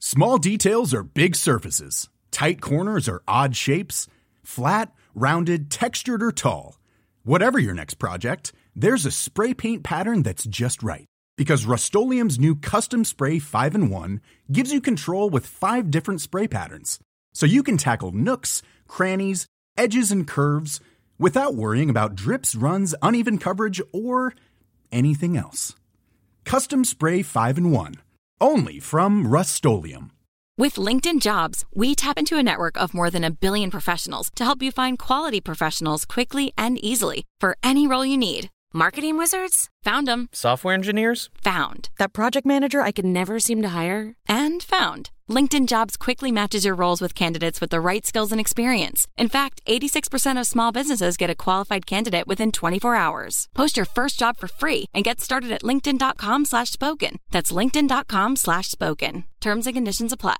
Small details are big surfaces. Tight corners are odd shapes. Flat, rounded, textured, or tall. Whatever your next project, there's a spray paint pattern that's just right. Because Rust-Oleum's new Custom Spray 5-in-1 gives you control with 5 different spray patterns. So you can tackle nooks, crannies, edges, and curves without worrying about drips, runs, uneven coverage, or anything else. Custom Spray 5-in-1. Only from Rust-Oleum. With LinkedIn Jobs, we tap into a network of more than 1 billion professionals to help you find quality professionals quickly and easily for any role you need. Marketing wizards? Found them. Software engineers? Found. That project manager I could never seem to hire? And found. LinkedIn Jobs quickly matches your roles with candidates with the right skills and experience. In fact, 86% of small businesses get a qualified candidate within 24 hours. Post your first job for free and get started at linkedin.com/spoken. That's linkedin.com/spoken. Terms and conditions apply.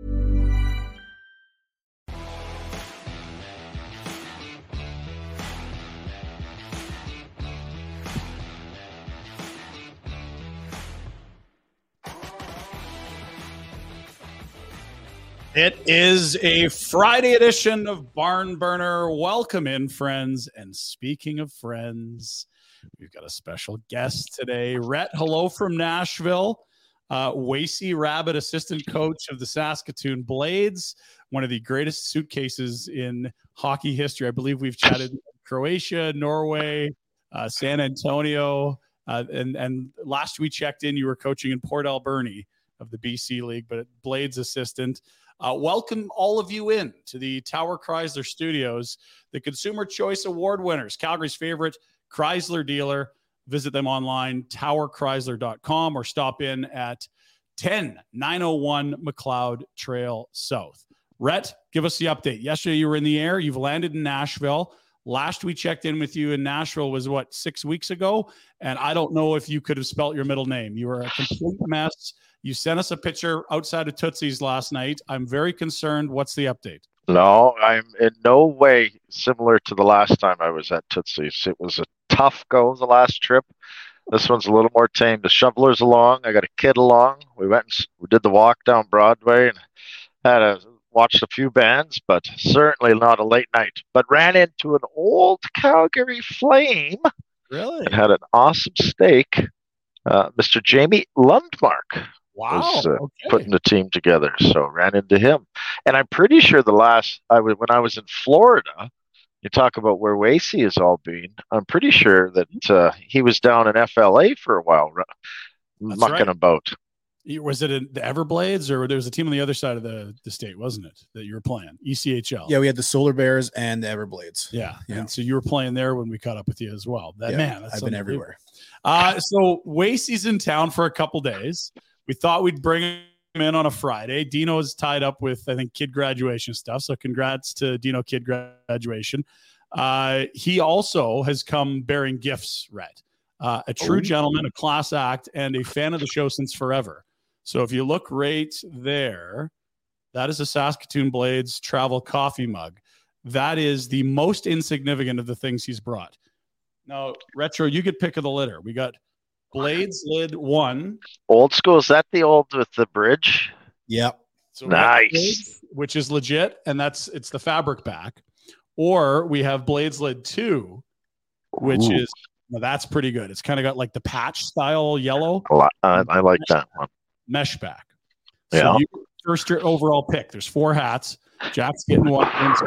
It is a Friday edition of Barn Burner. Welcome in, friends. And speaking of friends, we've got a special guest today. Rhett, hello from Nashville. Wacey Rabbit, assistant coach of the Saskatoon Blades, one of the greatest suitcases in hockey history. I believe we've chatted Croatia, Norway, San Antonio. And last we checked in, you were coaching in Port Alberni of the BC League, but Blades assistant. Welcome all of you in to the Tower Chrysler Studios, the Consumer Choice Award winners, Calgary's favorite Chrysler dealer. Visit them online, towerchrysler.com, or stop in at 10901 McLeod Trail South. Rhett, give us the update. Yesterday you were in the air. You've landed in Nashville. Last we checked in with you in Nashville was, 6 weeks ago? And I don't know if you could have spelt your middle name. You were a complete mess. You sent us a picture outside of Tootsie's last night. I'm very concerned. What's the update? No, I'm in no way similar to the last time I was at Tootsie's. It was a tough go the last trip. This one's a little more tame. The shovelers along. I got a kid along. We did the walk down Broadway and watched a few bands, but certainly not a late night. But ran into an old Calgary Flame. Really? And had an awesome steak. Mr. Jamie Lundmark. Wow. Was putting the team together, so ran into him. And I'm pretty sure when I was in Florida, you talk about where Wacey has all been. I'm pretty sure that he was down in FLA for a while, mucking about. Was it in the Everblades, or there was a team on the other side of the state, wasn't it, that you were playing? ECHL. Yeah, we had the Solar Bears and the Everblades. Yeah. And so you were playing there when we caught up with you as well. I've been everywhere. So Wacey's in town for a couple days. We thought we'd bring him in on a Friday. Dino's tied up with, I think, kid graduation stuff. So congrats to Dino kid graduation. He also has come bearing gifts, Rhett. A true gentleman, a class act, and a fan of the show since forever. So if you look right there, that is a Saskatoon Blades travel coffee mug. That is the most insignificant of the things he's brought. Now, Retro, you get pick of the litter. We got Blades Lid 1. Old school. Is that the old with the bridge? Yep. So nice. Blades, which is legit, and it's the fabric back. Or we have Blades Lid 2, which is, that's pretty good. It's kind of got like the patch style yellow. I like that one. Mesh back. Yeah. So first your overall pick. There's 4 hats. Jack's getting one.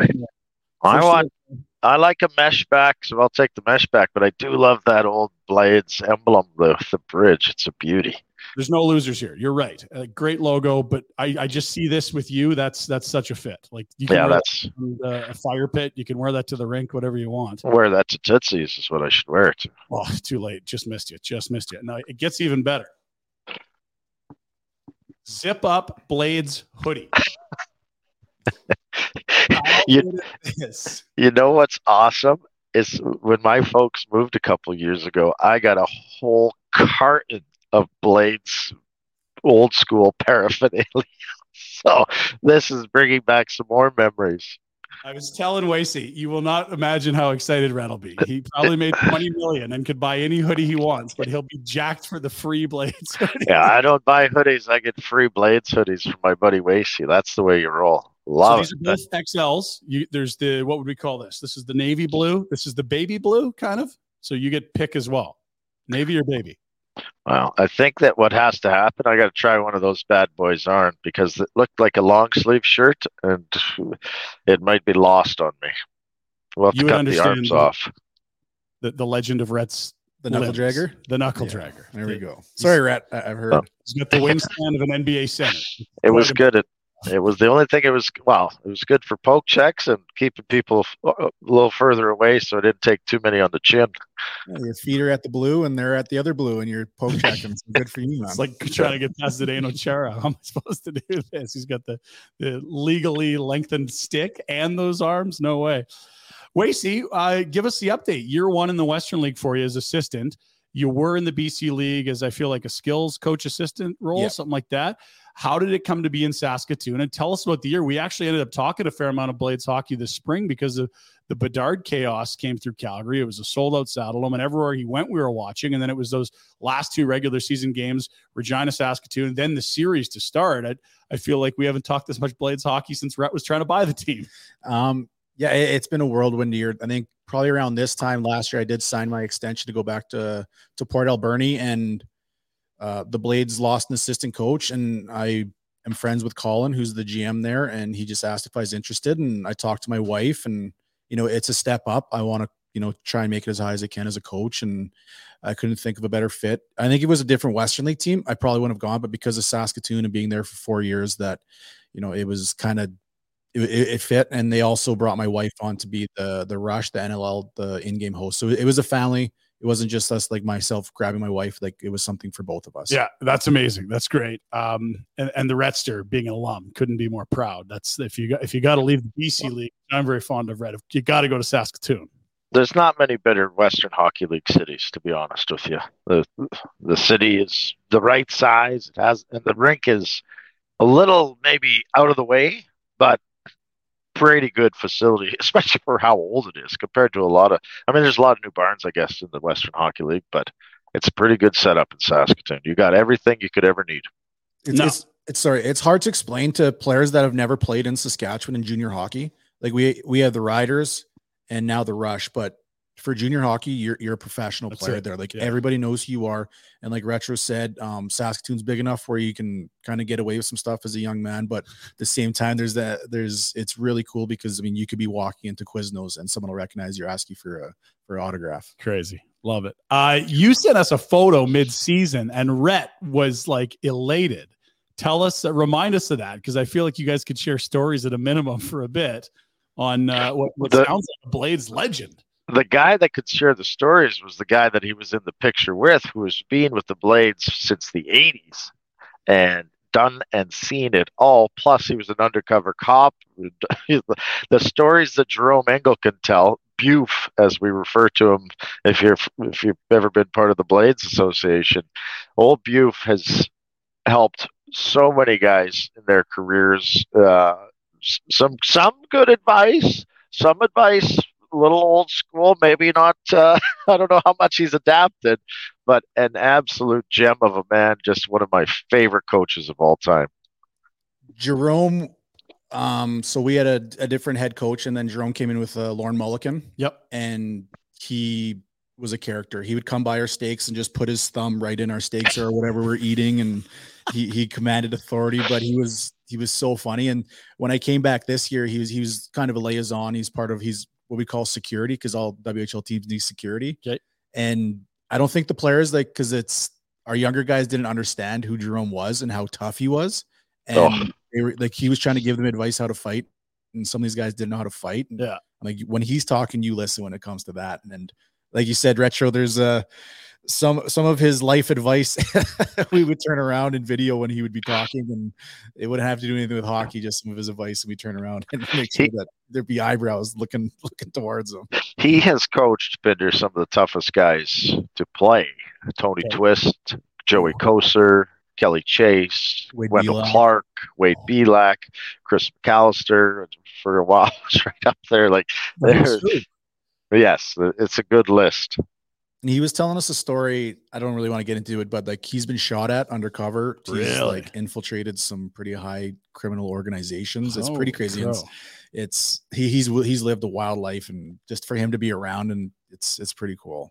I like a mesh back, so I'll take the mesh back, but I do love that old Blades emblem with the bridge. It's a beauty. There's no losers here. You're right. Great logo, but I just see this with you. That's such a fit. Like you can wear that a fire pit. You can wear that to the rink, whatever you want. Wear that to Tootsie's is what I should wear it to. Oh, too late. Just missed you. No, it gets even better. Zip up Blades hoodie. You know what's awesome is when my folks moved a couple years ago, I got a whole carton of Blades old school paraphernalia. So this is bringing back some more memories. I was telling Wasey, you will not imagine how excited Red will be. He probably made 20 million and could buy any hoodie he wants, but he'll be jacked for the free Blades hoodie. Yeah, I don't buy hoodies. I get free Blades hoodies from my buddy Wasey. That's the way you roll. Love it. So these are both XLs. There's the, what would we call this? This is the navy blue. This is the baby blue, kind of. So you get pick as well. Navy or baby? Well, I think that what has to happen, I got to try one of those bad boys on because it looked like a long sleeve shirt and it might be lost on me. We'll have to cut the arms off. The legend of Rhett's the knuckle dragger? The knuckle dragger. There we go. Sorry, Rhett. I've heard. He's got the wingspan of an NBA center. It was good. It was the only thing it was good for poke checks and keeping people a little further away so it didn't take too many on the chin. Yeah, your feet are at the blue and they're at the other blue and you're poke checking. So good for you, man. It's like trying to get past Zdeno Chara. How am I supposed to do this? He's got the legally lengthened stick and those arms. No way. Wasey, give us the update. Year one in the Western League for you as assistant. You were in the BC League as I feel like a skills coach assistant role, something like that. How did it come to be in Saskatoon? And tell us about the year. We actually ended up talking a fair amount of Blades hockey this spring because of the Bedard chaos came through Calgary. It was a sold-out Saddledome, and everywhere he went, we were watching. And then it was those last two regular season games, Regina, Saskatoon, and then the series to start. I feel like we haven't talked this much Blades hockey since Rhett was trying to buy the team. Yeah, it's been a whirlwind year. I think probably around this time last year, I did sign my extension to go back to Port Alberni, and the Blades lost an assistant coach, and I am friends with Colin, who's the GM there, and he just asked if I was interested, and I talked to my wife, and it's a step up. I want to try and make it as high as I can as a coach, and I couldn't think of a better fit. I think if it was a different Western League team, I probably wouldn't have gone, but because of Saskatoon and being there for 4 years, that it was kind of it fit, and they also brought my wife on to be the Rush, the NLL, the in-game host. So it was a family. It wasn't just us, like myself grabbing my wife. Like it was something for both of us. Yeah, that's amazing. That's great. And the Retster being an alum couldn't be more proud. That's if you got to leave the BC League. I'm very fond of Red. You got to go to Saskatoon. There's not many better Western Hockey League cities, to be honest with you. The city is the right size. It has, and the rink is a little maybe out of the way, but pretty good facility, especially for how old it is compared to there's a lot of new barns, I guess, in the Western Hockey League, but it's a pretty good setup in Saskatoon. You got everything you could ever need. It's hard to explain to players that have never played in Saskatchewan in junior hockey. Like we have the Riders and now the Rush, but for junior hockey, you're a professional player there. Like everybody knows who you are. And like Retro said, Saskatoon's big enough where you can kind of get away with some stuff as a young man. But at the same time, it's really cool because you could be walking into Quiznos and someone will recognize you, ask you for an autograph. Crazy. Love it. You sent us a photo mid-season and Rhett was like elated. Remind us of that, because I feel like you guys could share stories at a minimum for a bit on what sounds like a Blades legend. The guy that could share the stories was the guy that he was in the picture with, who has been with the Blades since the 80s and done and seen it all. Plus, he was an undercover cop. The stories that Jerome Engel can tell, Buf, as we refer to him, if you've ever been part of the Blades Association, old Buf has helped so many guys in their careers. Some good advice, a little old school, maybe not. I don't know how much he's adapted, but an absolute gem of a man. Just one of my favorite coaches of all time. Jerome. So we had a different head coach, and then Jerome came in with Lorne Mulliken. Yep. And he was a character. He would come by our steaks and just put his thumb right in our steaks or whatever we're eating, and he commanded authority. But he was so funny. And when I came back this year, he was kind of a liaison. He's what we call security, because all WHL teams need security. Okay. And I don't think the players, because it's our younger guys didn't understand who Jerome was and how tough he was. And they were, he was trying to give them advice how to fight. And some of these guys didn't know how to fight. And when he's talking, you listen when it comes to that. And like you said, Retro, there's some of his life advice we would turn around in video when he would be talking, and it wouldn't have to do anything with hockey, just some of his advice, and we turn around and make sure that there'd be eyebrows looking towards him. He has coached Binder some of the toughest guys to play. Tony Twist, Joey Koser, Kelly Chase, Wade Wendell Belak. Clark, Wade Belak, Chris McAllister for a while was right up there. Like, yes, it's a good list. And he was telling us a story. I don't really want to get into it, but like he's been shot at undercover. He's like infiltrated some pretty high criminal organizations. It's pretty crazy. It's he's lived a wild life, and just for him to be around, and it's pretty cool.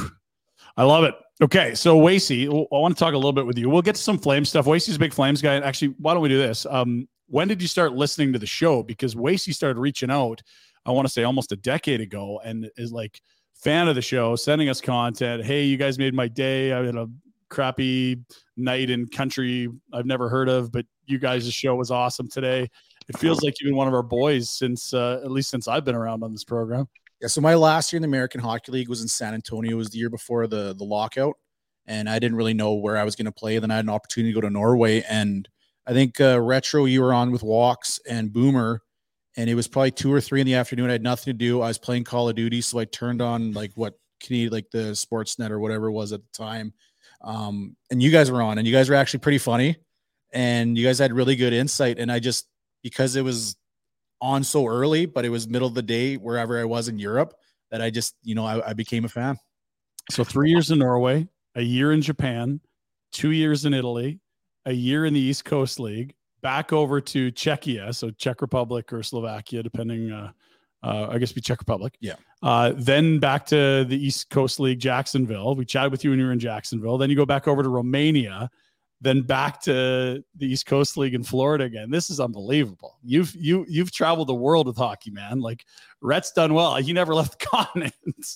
I love it. Okay, so Wasey, I want to talk a little bit with you. We'll get to some Flames stuff. Wasey's a big Flames guy. Actually, why don't we do this? When did you start listening to the show? Because Wasey started reaching out, I want to say almost a decade ago, and is like fan of the show, sending us content. Hey, you guys made my day. I had a crappy night in country I've never heard of, but you guys' show was awesome today. It feels like you've been one of our boys since at least since I've been around on this program. Yeah, so my last year in the American Hockey League was in San Antonio. It was the year before the lockout, and I didn't really know where I was going to play. Then I had an opportunity to go to Norway, and I think Retro, you were on with Walks and Boomer, and it was probably 2 or 3 in the afternoon. I had nothing to do. I was playing Call of Duty, so I turned on like the Sportsnet or whatever it was at the time, and you guys were on, and you guys were actually pretty funny, and you guys had really good insight, and I just, because it was on so early, but it was middle of the day wherever I was in Europe, that I just, I became a fan. So 3 years in Norway, a year in Japan, 2 years in Italy, a year in the East Coast League, back over to Czechia, so Czech Republic or Slovakia, depending, I guess be Czech Republic. Yeah. Then back to the East Coast League, Jacksonville. We chatted with you when you were in Jacksonville. Then you go back over to Romania, then back to the East Coast League in Florida again. This is unbelievable. You've traveled the world with hockey, man. Like, Rhett's done well. He never left the continent.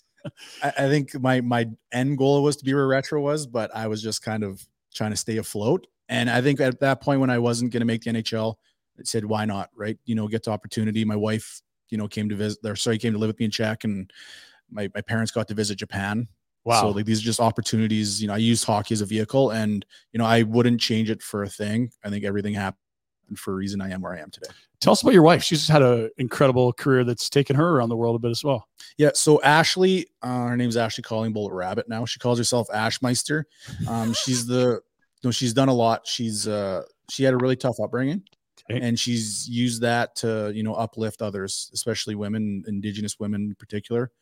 I think my end goal was to be where Retro was, but I was just kind of trying to stay afloat. And I think at that point, when I wasn't going to make the NHL, I said, why not? Right. Get the opportunity. My wife, came to live with me in Czech, and my parents got to visit Japan. Wow. So like, these are just opportunities. I used hockey as a vehicle, and, I wouldn't change it for a thing. I think everything happened for a reason I am where I am today. Tell us about your wife. She's had an incredible career that's taken her around the world a bit as well. Yeah. So Ashley, her name's Ashley Calling Bullet Rabbit now. She calls herself Ashmeister. She's done a lot. She had a really tough upbringing. Okay. And she's used that to, uplift others, especially women, Indigenous women in particular.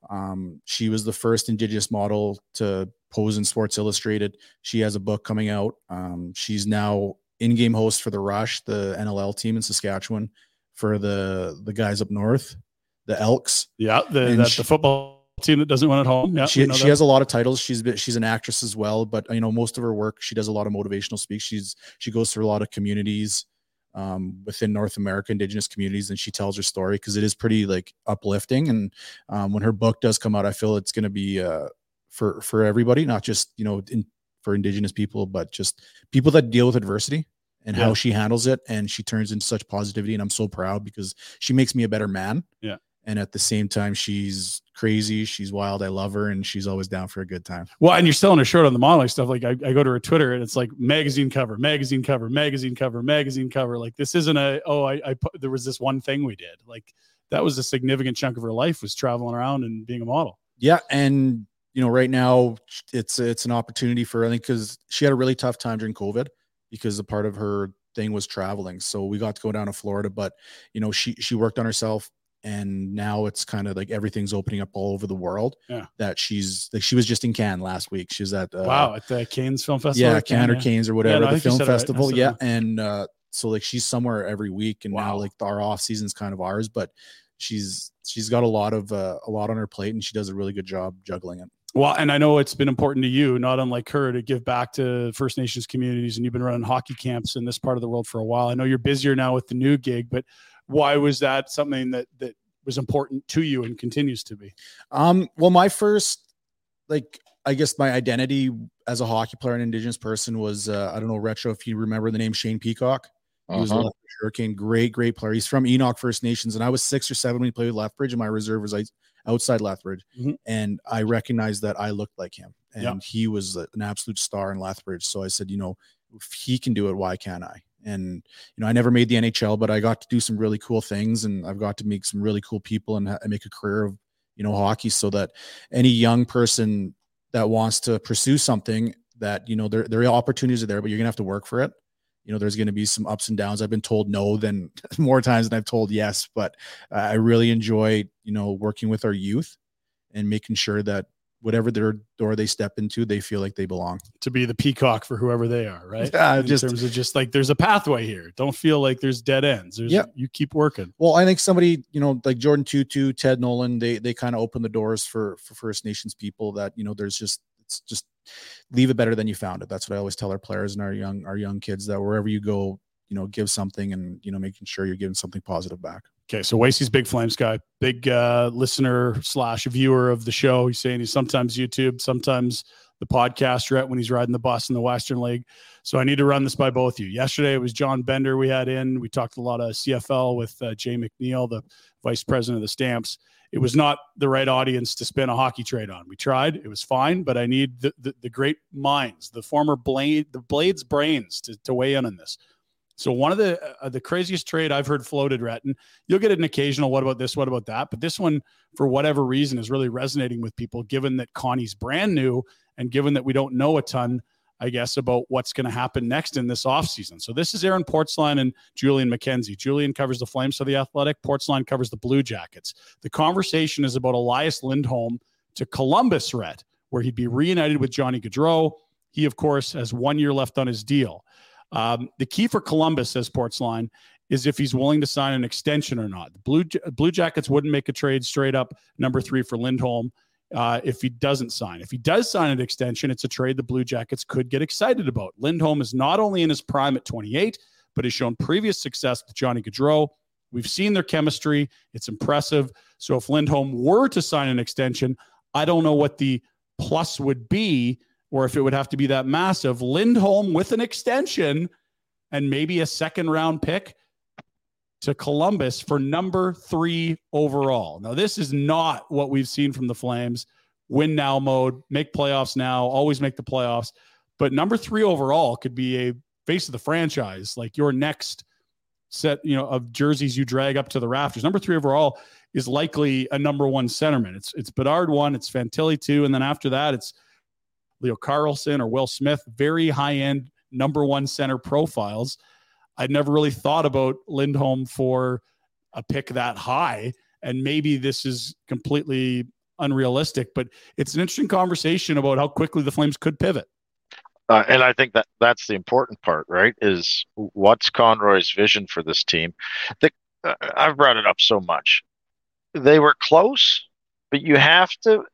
She was the first Indigenous model to pose in Sports Illustrated. She has a book coming out. She's now in-game host for the Rush, the NLL team in Saskatchewan, for the guys up north, the Elks. Yeah, the football team that doesn't win at home. Yeah, she has a lot of titles. She's an actress as well, but most of her work, she does a lot of motivational speaks. She goes through a lot of communities within North America, Indigenous communities, and she tells her story because it is pretty like uplifting. And when her book does come out, I feel it's going to be for everybody, not just for Indigenous people, but just people that deal with adversity and how she handles it, and she turns into such positivity. And I'm so proud because she makes me a better man. Yeah. And at the same time, she's crazy. She's wild. I love her. And she's always down for a good time. Well, and you're selling her shirt on the modeling stuff. Like I go to her Twitter and it's like magazine cover, magazine cover, magazine cover, magazine cover. Like, this isn't there was this one thing we did. Like, that was a significant chunk of her life, was traveling around and being a model. Yeah. And, right now it's an opportunity for, I think, because she had a really tough time during COVID because a part of her thing was traveling. So we got to go down to Florida, but she worked on herself. And now it's kind of like everything's opening up all over the world. Yeah. That she was just in Cannes last week. She was at at the Cannes Film Festival. Yeah, Cannes or Canes or whatever, the film festival. Right. Yeah. And so like she's somewhere every week, and now like our off season's kind of ours, but she's got a lot on her plate, and she does a really good job juggling it. Well, and I know it's been important to you, not unlike her, to give back to First Nations communities, and you've been running hockey camps in this part of the world for a while. I know you're busier now with the new gig, but why was that something that was important to you and continues to be? Well, my first, I guess my identity as a hockey player and Indigenous person was, I don't know, Retro, if you remember the name Shane Peacock. He was a Lethbridge Hurricane, great player. He's from Enoch First Nations, and I was 6 or 7 when he played with Lethbridge, and my reserve was outside Lethbridge. Mm-hmm. And I recognized that I looked like him, and he was an absolute star in Lethbridge. So I said, if he can do it, why can't I? And, I never made the NHL, but I got to do some really cool things, and I've got to meet some really cool people and make a career of, hockey, so that any young person that wants to pursue something, that, there are opportunities are there, but you're going to have to work for it. There's going to be some ups and downs. I've been told no than more times than I've told yes, but I really enjoy, working with our youth and making sure that whatever their door they step into, they feel like they belong. To be the peacock for whoever they are, right? Yeah, in terms of just like there's a pathway here. Don't feel like there's dead ends. You keep working. Well, I think somebody, like Jordan Tutu, Ted Nolan, they kind of open the doors for First Nations people that, it's just leave it better than you found it. That's what I always tell our players and our young kids, that wherever you go, give something and, making sure you're giving something positive back. Okay, so Wasey's big Flames guy, big listener / viewer of the show. He's saying he's sometimes YouTube, sometimes the podcast, right, when he's riding the bus in the Western League. So I need to run this by both of you. Yesterday, it was John Bender we had in. We talked a lot of CFL with Jay McNeil, the vice president of the Stamps. It was not the right audience to spin a hockey trade on. We tried. It was fine, but I need the great minds, the former Blades brains to weigh in on this. So one of the craziest trade I've heard floated, Rhett, and you'll get an occasional, what about this, what about that? But this one, for whatever reason, is really resonating with people, given that Connie's brand new and given that we don't know a ton, I guess, about what's going to happen next in this offseason. So this is Aaron Portzline and Julian McKenzie. Julian covers the Flames for The Athletic. Portzline covers the Blue Jackets. The conversation is about Elias Lindholm to Columbus, Rhett, where he'd be reunited with Johnny Gaudreau. He, of course, has 1 year left on his deal. The key for Columbus, says Portzline, is if he's willing to sign an extension or not. The Blue Jackets wouldn't make a trade straight up number 3 for Lindholm if he doesn't sign. If he does sign an extension, it's a trade the Blue Jackets could get excited about. Lindholm is not only in his prime at 28, but has shown previous success with Johnny Gaudreau. We've seen their chemistry. It's impressive. So if Lindholm were to sign an extension, I don't know what the plus would be, or if it would have to be that massive. Lindholm with an extension and maybe a second round pick to Columbus for number 3 overall. Now, this is not what we've seen from the Flames. Win now mode, make playoffs now, always make the playoffs. But number 3 overall could be a face of the franchise, like your next set, of jerseys you drag up to the rafters. Number 3 overall is likely a number 1 centerman. It's Bedard 1, it's Fantilli 2, and then after that, it's Leo Carlson or Will Smith, very high-end number 1 center profiles. I'd never really thought about Lindholm for a pick that high, and maybe this is completely unrealistic, but it's an interesting conversation about how quickly the Flames could pivot. And I think that's the important part, right, is what's Conroy's vision for this team? I've brought it up so much. They were close, but you have to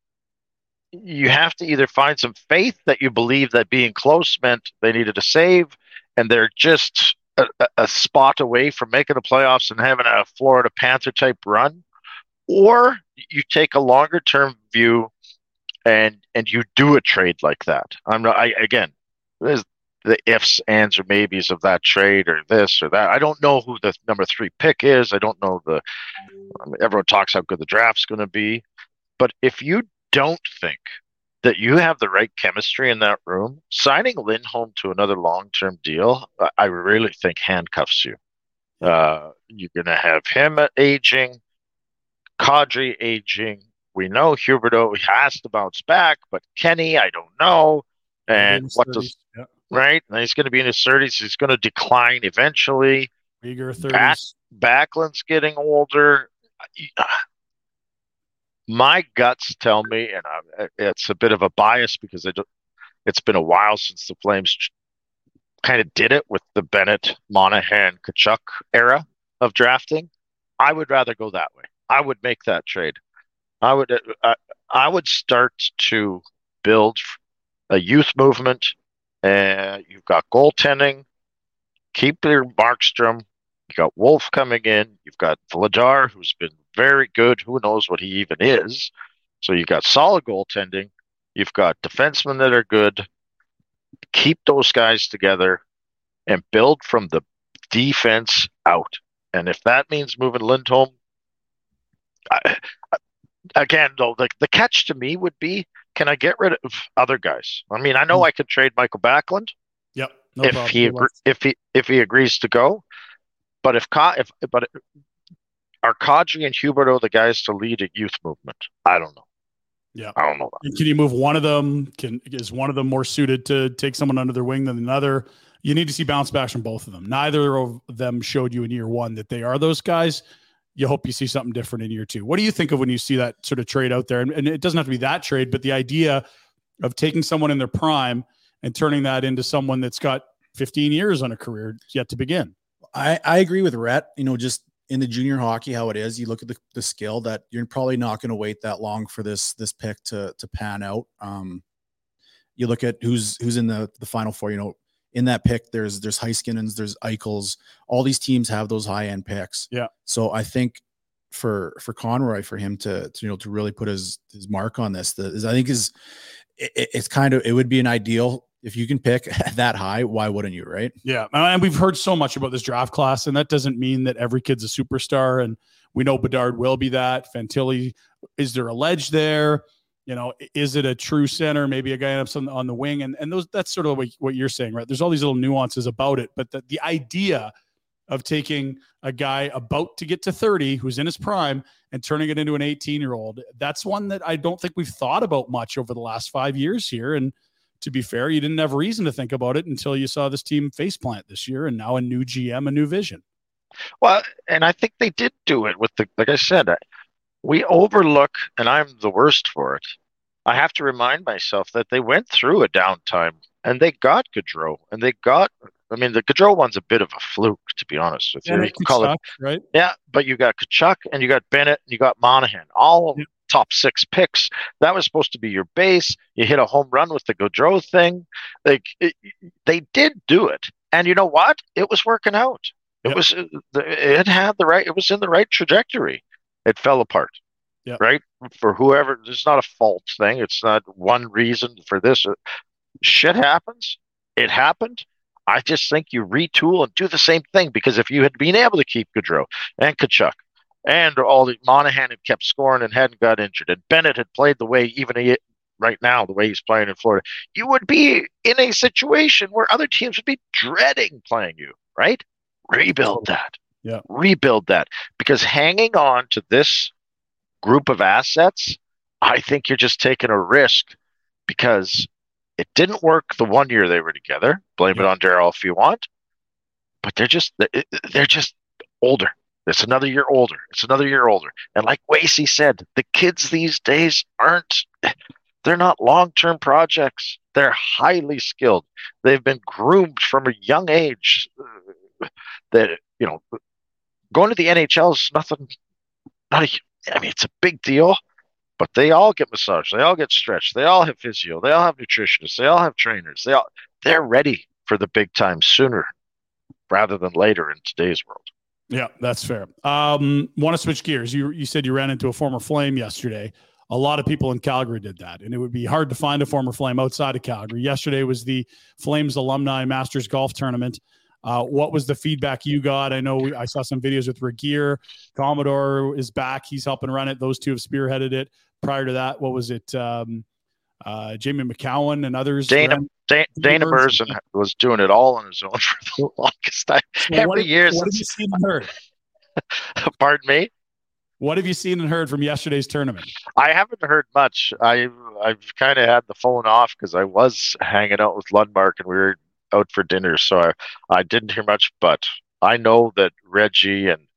either find some faith that you believe that being close meant they needed a save and they're just a spot away from making the playoffs and having a Florida Panther type run, or you take a longer term view and you do a trade like that. Again, there's the ifs, ands, or maybes of that trade or this or that. I don't know who the number 3 pick is. I don't know everyone talks how good the draft's going to be, but if you don't think that you have the right chemistry in that room, signing Lindholm to another long-term deal, I really think handcuffs you. You're going to have him aging, Kadri aging. We know Huberdeau has to bounce back, but Kenny, I don't know. And right? And he's going to be in his 30s. He's going to decline eventually. Eager 30s. Backlund's getting older. My guts tell me, and it's a bit of a bias because it's been a while since the Flames kind of did it with the Bennett, Monahan, Tkachuk era of drafting. I would rather go that way. I would make that trade. I would start to build a youth movement. You've got goaltending. Keep your Markstrom. You got Wolf coming in. You've got Vladar, who's been very good. Who knows what he even is? So you've got solid goaltending. You've got defensemen that are good. Keep those guys together and build from the defense out. And if that means moving Lindholm, again, though, the catch to me would be, can I get rid of other guys? I mean, I know I could trade Michael Backlund. Yep. If he agrees to go. But are Kadri and Huberdeau the guys to lead a youth movement? I don't know. Yeah. I don't know that. Can you move one of them? Is one of them more suited to take someone under their wing than another? You need to see bounce backs from both of them. Neither of them showed you in year one that they are those guys. You hope you see something different in year two. What do you think of when you see that sort of trade out there? And it doesn't have to be that trade, but the idea of taking someone in their prime and turning that into someone that's got 15 years on a career yet to begin. I agree with Rhett. Just in the junior hockey, how it is, you look at the skill that you're probably not going to wait that long for this pick to pan out. You look at who's in the Final Four. In that pick, there's Heiskanens, there's Eichels. All these teams have those high end picks. Yeah. So I think for Conroy, for him to really put his mark on this, it would be an ideal. If you can pick that high, why wouldn't you, right? Yeah. And we've heard so much about this draft class, and that doesn't mean that every kid's a superstar. And we know Bedard will be that. Fantilli, is there a ledge there? Is it a true center? Maybe a guy ends up on the wing. And that's sort of what you're saying, right? There's all these little nuances about it. But the idea of taking a guy about to get to 30 who's in his prime and turning it into an 18-year-old, that's one that I don't think we've thought about much over the last 5 years here. And to be fair, you didn't have reason to think about it until you saw this team faceplant this year, and now a new GM, a new vision. Well, and I think they did do it with like I said, we overlook, and I'm the worst for it. I have to remind myself that they went through a downtime and they got Gaudreau, and the Gaudreau one's a bit of a fluke, to be honest with you. Yeah, You can call it, right? Yeah, but you got Tkachuk and you got Bennett and you got Monahan, all of top 6 picks. That was supposed to be your base. You hit a home run with the Gaudreau thing. They did do it, and you know what? It was working out. It was in the right trajectory. It fell apart. Yep. Right? For whoever, it's not a fault thing. It's not one reason for this. Shit happens. It happened. I just think you retool and do the same thing, because if you had been able to keep Gaudreau and Tkachuk and Monahan had kept scoring and hadn't got injured, and Bennett had played the way right now, the way he's playing in Florida, you would be in a situation where other teams would be dreading playing you, right? Rebuild that. Yeah. Rebuild that. Because hanging on to this group of assets, I think you're just taking a risk, because it didn't work the 1 year they were together. Blame it on Darryl if you want, but they're just older. It's another year older. And like Wasey said, the kids these days they're not long-term projects. They're highly skilled. They've been groomed from a young age. That going to the NHL is nothing. It's a big deal, but they all get massaged. They all get stretched. They all have physio. They all have nutritionists. They all have trainers. They're ready for the big time sooner rather than later in today's world. Yeah, that's fair. Want to switch gears. You said you ran into a former Flame yesterday. A lot of people in Calgary did that, and it would be hard to find a former Flame outside of Calgary. Yesterday was the Flames Alumni Masters Golf Tournament. What was the feedback you got? I know I saw some videos with Regier. Commodore is back. He's helping run it. Those two have spearheaded it. Prior to that, what was it? Jamie McCowan and others. Dana Merzen was doing it all on his own for the longest time. What have you seen and heard? Pardon me? What have you seen and heard from yesterday's tournament? I haven't heard much. I've kind of had the phone off because I was hanging out with Lundmark and we were out for dinner, so I didn't hear much. But I know that Reggie and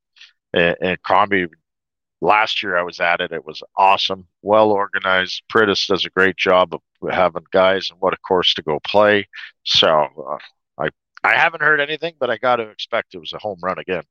Combi, last year I was at it. It was awesome, well organized. Pritis does a great job of having guys and what a course to go play. So I haven't heard anything, but I got to expect it was a home run again.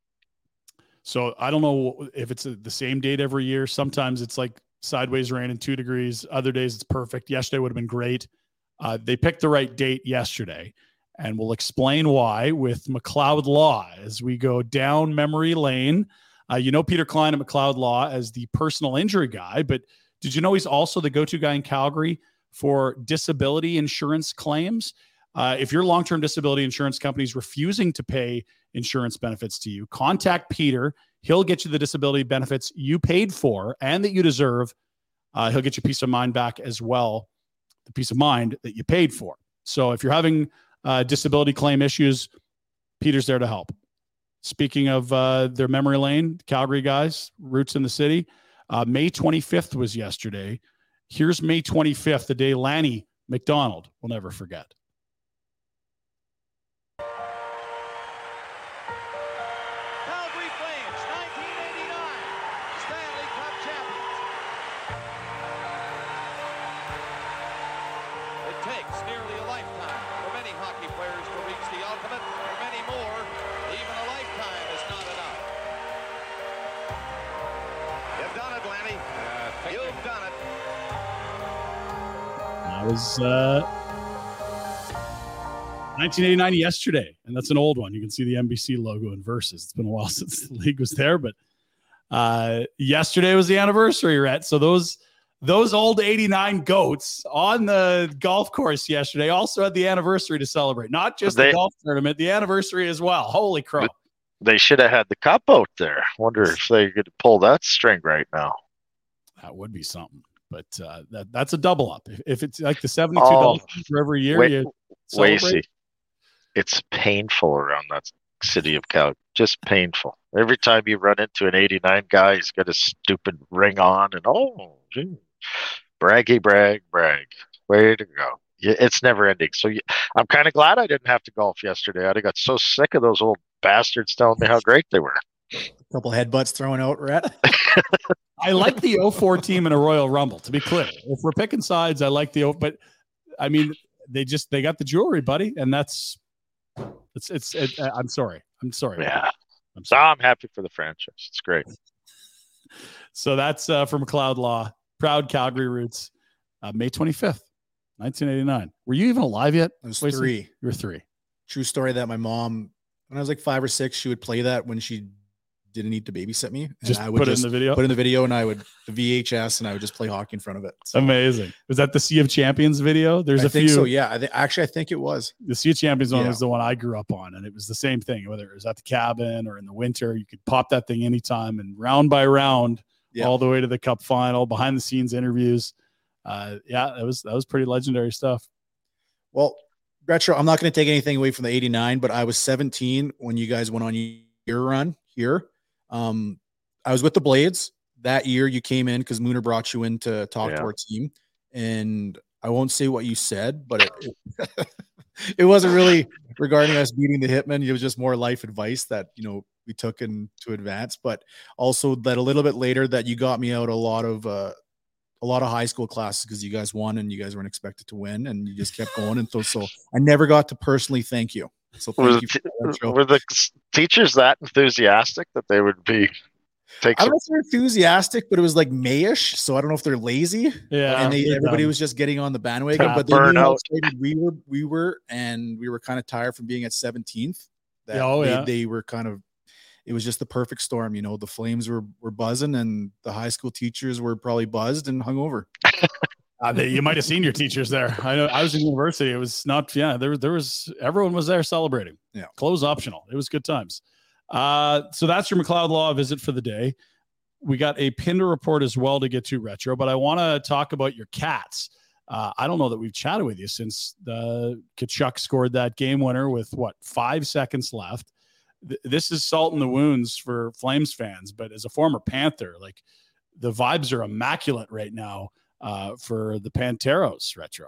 So I don't know if it's the same date every year. Sometimes it's like sideways rain and 2 degrees. Other days it's perfect. Yesterday would have been great. They picked the right date yesterday, and we'll explain why with McLeod Law as we go down memory lane. Peter Klein at McLeod Law as the personal injury guy, but did you know he's also the go-to guy in Calgary for disability insurance claims? If your long-term disability insurance company is refusing to pay insurance benefits to you, contact Peter. He'll get you the disability benefits you paid for and that you deserve. He'll get you peace of mind back as well, the peace of mind that you paid for. So if you're having disability claim issues, Peter's there to help. Speaking of their memory lane, Calgary guys, roots in the city, May 25th was yesterday. Here's May 25th, the day Lanny McDonald will never forget. Calgary Flames, 1989 Stanley Cup champions. It takes nearly a lifetime for many hockey players to reach the ultimate. For many more, even a lifetime is not enough. You've done it, Lanny. You've done it. That was 1989 yesterday, and that's an old one. You can see the NBC logo in Versus. It's been a while since the league was there, but yesterday was the anniversary, Rhett. So those old 89 goats on the golf course yesterday also had the anniversary to celebrate. Not just the golf tournament, the anniversary as well. Holy crow. They should have had the cup out there. Wonder if they could pull that string right now. That would be something. But that's a double up. If it's like the $72 for every year, you celebrate. It's painful around that city of Calgary. Just painful. Every time you run into an 89 guy, he's got a stupid ring on and braggy brag. Way to go. It's never ending. So I'm kind of glad I didn't have to golf yesterday. I got so sick of those old bastards telling me how great they were. A couple headbutts thrown out, Rhett. I like the 04 team in a Royal Rumble, to be clear. If we're picking sides, I like but I mean, they got the jewelry, buddy. And I'm sorry. Yeah. I'm happy for the franchise. It's great. So that's from McLeod Law, proud Calgary roots, May 25th, 1989. Were you even alive yet? I was 3. You were 3. True story that my mom, when I was like 5 or 6, she would play that when she didn't need to babysit me. And I would put it in the video, and I would the VHS, and I would just play hockey in front of it. So, amazing. Was that the Sea of Champions video? There's a few. So yeah, I think it was. The Sea of Champions one was the one I grew up on, and it was the same thing. Whether it was at the cabin or in the winter, you could pop that thing anytime, and round by round, all the way to the Cup final, behind the scenes interviews. That was pretty legendary stuff. Well, Retro, I'm not going to take anything away from the 89, but I was 17 when you guys went on your run here. I was with the Blades that year. You came in because Mooner brought you in to talk to our team, and I won't say what you said, but it wasn't really regarding us beating the Hitmen. It was just more life advice that, we took into advance, but also that a little bit later that you got me out a lot of high school classes because you guys won and you guys weren't expected to win, and you just kept going. And so I never got to personally thank you. So thank you. Were the teachers that enthusiastic that they would be I don't know if they're enthusiastic, but it was like Mayish, so I don't know if they're lazy. Yeah, and everybody was just getting on the bandwagon, but they knew how excited we were, and we were kind of tired from being at 17th. They were kind of. It was just the perfect storm, The Flames were buzzing, and the high school teachers were probably buzzed and hungover. You might have seen your teachers there. I know I was in university. It was not, there was, everyone was there celebrating. Yeah. Clothes optional. It was good times. So that's your McLeod Law visit for the day. We got a Pinder report as well to get to, Retro, but I want to talk about your Cats. I don't know that we've chatted with you since Tkachuk scored that game winner with 5 seconds left. This is salt in the wounds for Flames fans, but as a former Panther, the vibes are immaculate right now. For the Panteros, Retro.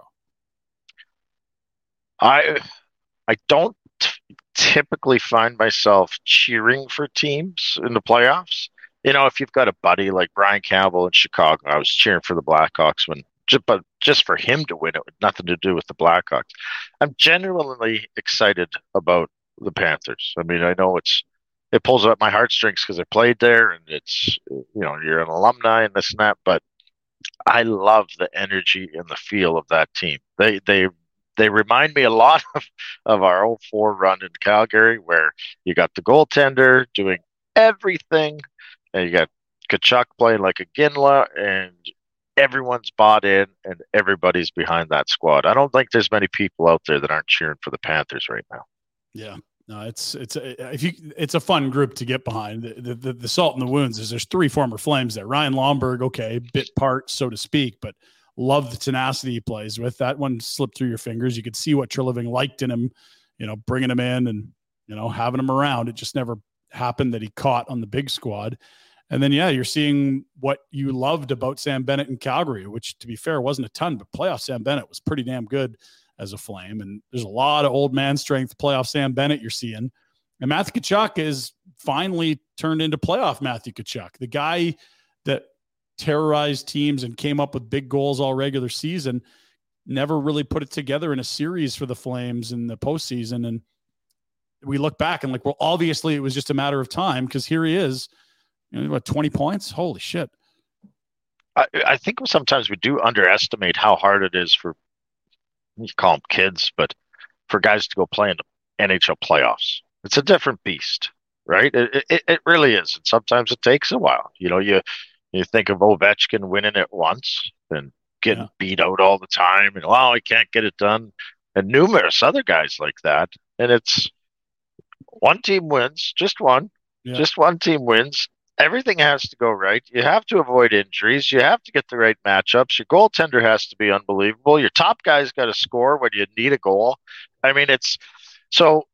I don't typically find myself cheering for teams in the playoffs. If you've got a buddy like Brian Campbell in Chicago, I was cheering for the Blackhawks but just for him to win, it had nothing to do with the Blackhawks. I'm genuinely excited about the Panthers. I mean, I know it pulls at my heartstrings because I played there, and it's, you're an alumni and this and that, but I love the energy and the feel of that team. They remind me a lot of our 04 run in Calgary, where you got the goaltender doing everything, and you got Tkachuk playing like a Ginla, and everyone's bought in, and everybody's behind that squad. I don't think there's many people out there that aren't cheering for the Panthers right now. Yeah. No, it's a fun group to get behind. The salt in the wounds is there's 3 former Flames there. Ryan Lomberg, okay, bit part, so to speak, but love the tenacity he plays with. That one slipped through your fingers. You could see what Treliving liked in him, bringing him in and, having him around. It just never happened that he caught on the big squad. And then, you're seeing what you loved about Sam Bennett in Calgary, which, to be fair, wasn't a ton, but playoff Sam Bennett was pretty damn good as a Flame. And there's a lot of old man strength playoff Sam Bennett you're seeing. And Matthew Tkachuk is finally turned into playoff Matthew Tkachuk, the guy that terrorized teams and came up with big goals all regular season, never really put it together in a series for the Flames in the postseason. And we look back and like, well, obviously it was just a matter of time, because here he is, 20 points. Holy shit. I think sometimes we do underestimate how hard it is for, you call them kids, but for guys to go play in the NHL playoffs. It's a different beast, right? It really is. And sometimes it takes a while. You think of Ovechkin winning it once and getting beat out all the time, and he can't get it done, and numerous other guys like that. And it's one team wins, just one team wins. Everything has to go right. You have to avoid injuries. You have to get the right matchups. Your goaltender has to be unbelievable. Your top guy's got to score when you need a goal. I mean, it's so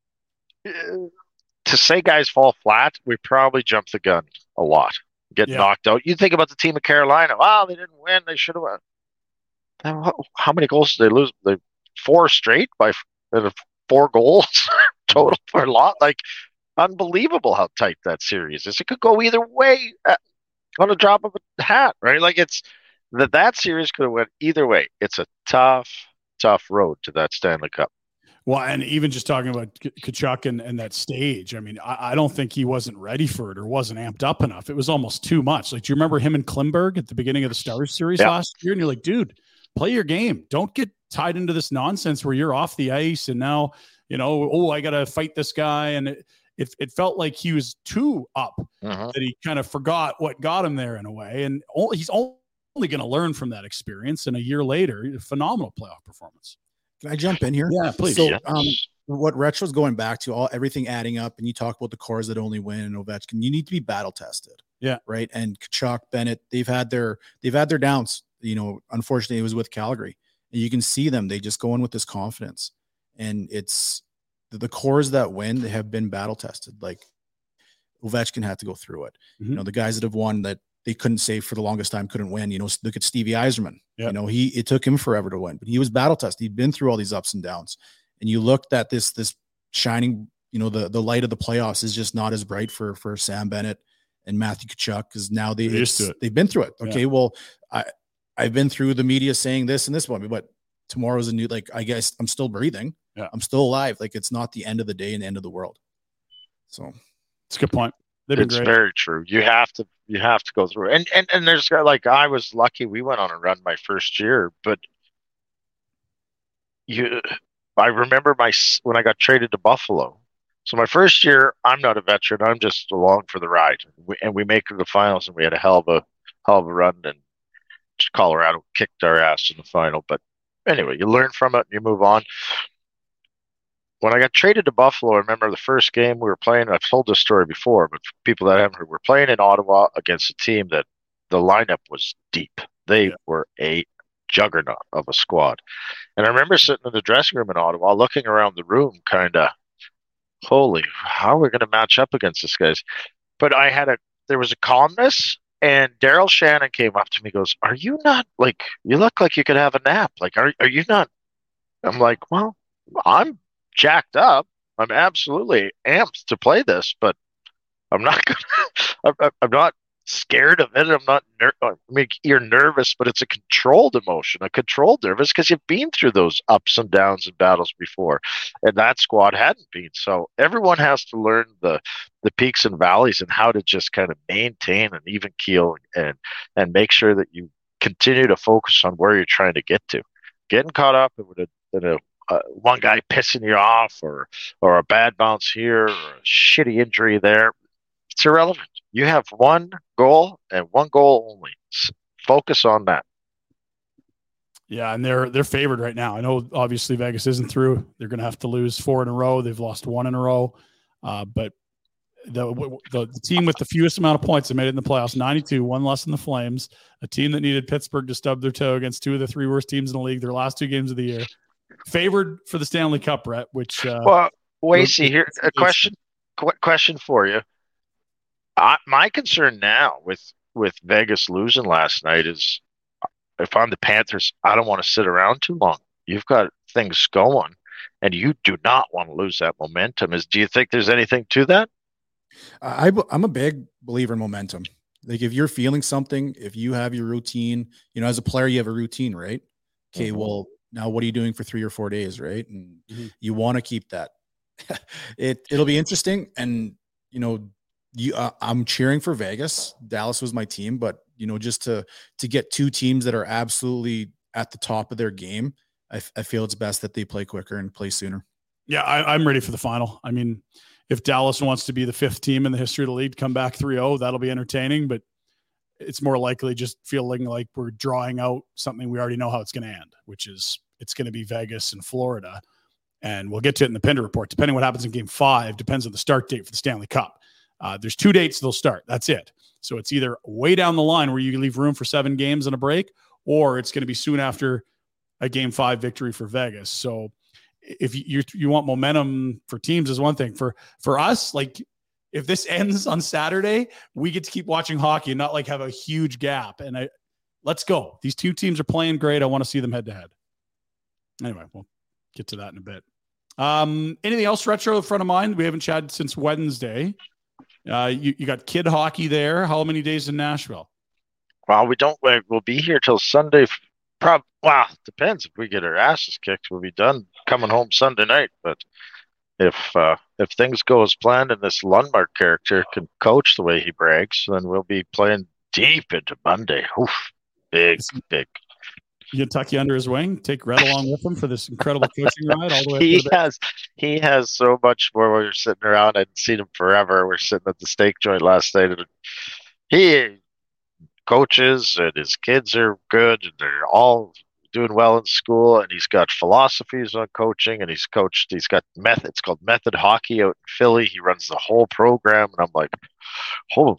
to say guys fall flat, we probably jump the gun a lot. Get knocked out. You think about the team of Carolina. Wow, they didn't win. They should have won. How many goals did they lose? They 4 straight by 4 goals total for a lot. Like, unbelievable how tight that series is. It could go either way on a drop of a hat, right? Like, it's that series could have went either way. It's a tough road to that Stanley Cup. Well, and even just talking about Tkachuk and that stage, I mean, I don't think he wasn't ready for it or wasn't amped up enough. It was almost too much. Like, do you remember him and Klimberg at the beginning of the Stars series last year? And you're like, dude, play your game. Don't get tied into this nonsense where you're off the ice and now, I got to fight this guy. And it felt like he was too up, that he kind of forgot what got him there in a way. And he's only going to learn from that experience. And a year later, phenomenal playoff performance. Can I jump in here? Yeah, please. So, what Retro's going back to, everything adding up, and you talk about the cores that only win and Ovechkin, you need to be battle tested. Yeah. Right. And Tkachuk, Bennett, they've had their downs. Unfortunately, it was with Calgary, and you can see them. They just go in with this confidence, and it's the cores that win. They have been battle tested. Like, Ovechkin had to go through it. Mm-hmm. The guys that have won that they couldn't save for the longest time, couldn't win. Look at Stevie Yzerman. Yep. It took him forever to win, but he was battle tested. He'd been through all these ups and downs. And you looked at this shining, the light of the playoffs is just not as bright for Sam Bennett and Matthew Tkachuk, because now they've been through it. Okay, well, I've been through the media saying this and this one, but tomorrow's a new, like, I guess I'm still breathing. Yeah. I'm still alive. Like, it's not the end of the day and the end of the world. So it's a good point. It's very true. You have to go through it. And there's, like, I was lucky we went on a run my first year, but I remember when I got traded to Buffalo. So my first year, I'm not a veteran. I'm just along for the ride. We make it to the finals, and we had a hell of a run, and Colorado kicked our ass in the final. But anyway, you learn from it and you move on. When I got traded to Buffalo, I remember the first game we were playing. I've told this story before, but for people that haven't heard, we're playing in Ottawa against a team that the lineup was deep. They were a juggernaut of a squad. And I remember sitting in the dressing room in Ottawa, looking around the room, kind of, holy, how are we going to match up against this guys? But there was a calmness, and Daryl Shannon came up to me and goes, "Are you not, like, you look like you could have a nap. Like, are you not?" I'm like, "Well, I'm jacked up. I'm absolutely amped to play this, but I'm not I'm not scared of it. I'm not you're nervous, but it's a controlled emotion, a controlled nervous, because you've been through those ups and downs and battles before, and that squad hadn't been. So everyone has to learn the peaks and valleys and how to just kind of maintain an even keel and make sure that you continue to focus on where you're trying to get to. Getting caught up in a one guy pissing you off, or a bad bounce here, or a shitty injury there, it's irrelevant. You have one goal and one goal only. Focus on that. Yeah, and they're favored right now. I know obviously Vegas isn't through. They're going to have to lose 4 in a row. They've lost 1 in a row. But the team with the fewest amount of points that made it in the playoffs, 92, one less than the Flames, a team that needed Pittsburgh to stub their toe against 2 of the 3 worst teams in the league, their last 2 games of the year. Favored for the Stanley Cup, Brett, which well, Wasey, here a question for you. My concern now with Vegas losing last night is if I'm the Panthers, I don't want to sit around too long. You've got things going, and you do not want to lose that momentum. Do you think there's anything to that? I'm a big believer in momentum. Like if you're feeling something, if you have your routine, as a player, you have a routine, right? Okay, well, now what are you doing for 3 or 4 days, right? And you want to keep that. It'll be interesting, and I'm cheering for Vegas. Dallas was my team, but just to get two teams that are absolutely at the top of their game, I feel it's best that they play quicker and play sooner. Yeah, I'm ready for the final. I mean, if Dallas wants to be the 5th team in the history of the league, come back 3-0, that'll be entertaining, but it's more likely just feeling like we're drawing out something we already know how it's going to end, which is it's going to be Vegas and Florida. And we'll get to it in the Pinder report. Depending what happens in game 5, depends on the start date for the Stanley Cup. There's 2 dates they'll start. That's it. So it's either way down the line where you leave room for 7 games and a break, or it's going to be soon after a game 5 victory for Vegas. So if you want momentum for teams is one thing. For us, like if this ends on Saturday, we get to keep watching hockey and not like have a huge gap. And let's go. These 2 teams are playing great. I want to see them head to head. Anyway, we'll get to that in a bit. Anything else retro in front of mind? We haven't chatted since Wednesday. You got kid hockey there. How many days in Nashville? Well, we'll be here till Sunday. Depends. If we get our asses kicked, we'll be done coming home Sunday night. But if things go as planned and this Lundmark character can coach the way he brags, then we'll be playing deep into Monday. Oof, big. You tuck you under his wing, take Red along with him for this incredible coaching ride all the way. He has so much more. We were sitting around. I hadn't seen him forever. We're sitting at the steak joint last night, and he coaches, and his kids are good, and they're all doing well in school. And he's got philosophies on coaching, and he's got method. It's called Method Hockey out in Philly. He runs the whole program, and I'm like, holy!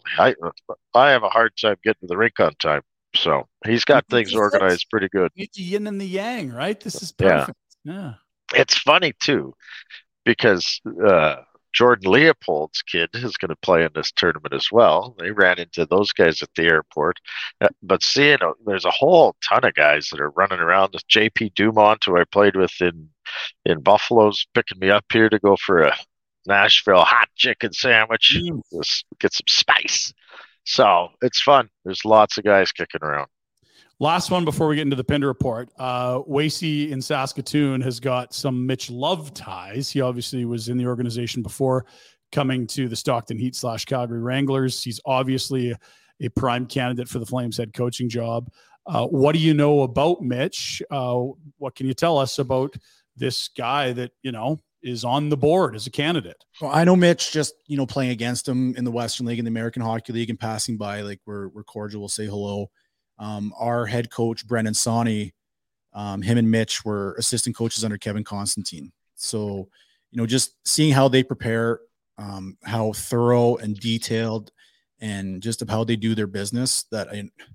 I have a hard time getting to the rink on time. So he's got things organized pretty good. The yin and the yang, right? This is perfect. Yeah. It's funny too, because Jordan Leopold's kid is going to play in this tournament as well. They ran into those guys at the airport. But seeing there's a whole ton of guys that are running around. JP Dumont, who I played with in Buffalo's picking me up here to go for a Nashville hot chicken sandwich. Just get some spice. So it's fun. There's lots of guys kicking around. Last one before we get into the Pinder report. Wasey in Saskatoon has got some Mitch Love ties. He obviously was in the organization before coming to the Stockton Heat / Calgary Wranglers. He's obviously a prime candidate for the Flames head coaching job. What do you know about Mitch? What can you tell us about this guy that, is on the board as a candidate? Well, I know Mitch just, playing against him in the Western League and the American Hockey League and passing by, like we're cordial. We'll say hello. Our head coach, Brendan Sawney, him and Mitch were assistant coaches under Kevin Constantine. So, just seeing how they prepare, how thorough and detailed and just of how they do their business, that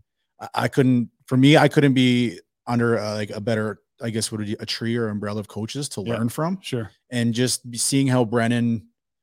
I couldn't be under a better, I guess, would be a tree or umbrella of coaches to learn from. Sure. And just seeing how Brennan,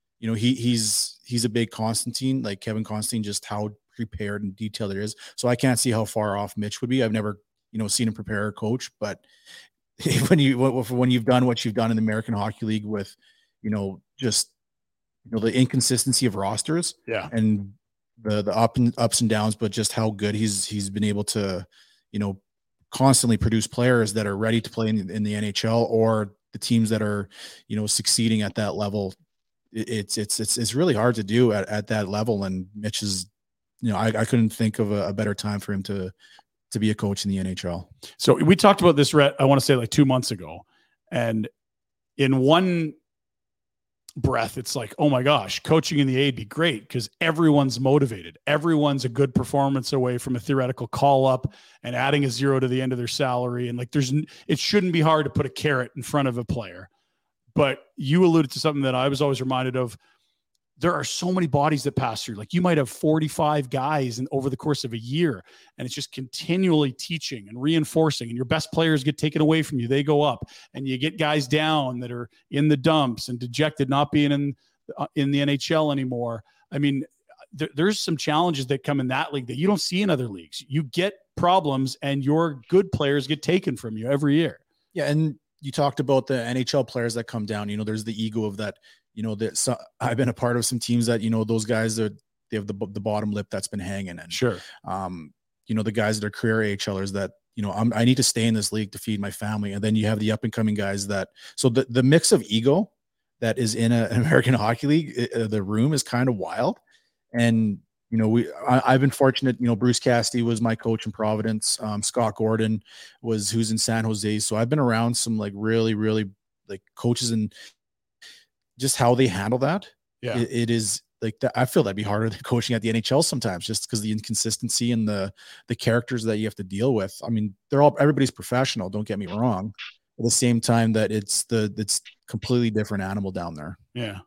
he's a big Constantine, like Kevin Constantine, just how prepared and detailed it is. So I can't see how far off Mitch would be. I've never, seen him prepare or coach, but when you've done what you've done in the American Hockey League with, just, the inconsistency of rosters and the ups and downs, but just how good he's been able to, constantly produce players that are ready to play in the NHL or the teams that are, succeeding at that level. It's really hard to do at that level. And Mitch is, I couldn't think of a better time for him to be a coach in the NHL. So we talked about this, Rhett, I want to say like 2 months ago. And in one breath, it's like, oh my gosh, coaching in the A would be great because everyone's motivated. Everyone's a good performance away from a theoretical call up and adding a 0 to the end of their salary. And like, it shouldn't be hard to put a carrot in front of a player. But you alluded to something that I was always reminded of. There are so many bodies that pass through. Like you might have 45 guys over the course of a year, and it's just continually teaching and reinforcing, and your best players get taken away from you. They go up, and you get guys down that are in the dumps and dejected, not being in the NHL anymore. I mean, there's some challenges that come in that league that you don't see in other leagues. You get problems and your good players get taken from you every year. Yeah. And you talked about the NHL players that come down, there's the ego of that, that I've been a part of some teams that, those guys that they have the bottom lip that's been hanging. And sure. The guys that are career AHLers that, I need to stay in this league to feed my family. And then you have the up and coming guys so the mix of ego that is in an American Hockey League, the room is kind of wild. And, I've been fortunate, Bruce Cassidy was my coach in Providence. Scott Gordon who's in San Jose. So I've been around some like really, really like coaches and just how they handle that. Yeah. It is like that. I feel that'd be harder than coaching at the NHL sometimes, just because the inconsistency and the characters that you have to deal with. I mean, everybody's professional. Don't get me wrong. At the same time that it's completely different animal down there. Yeah.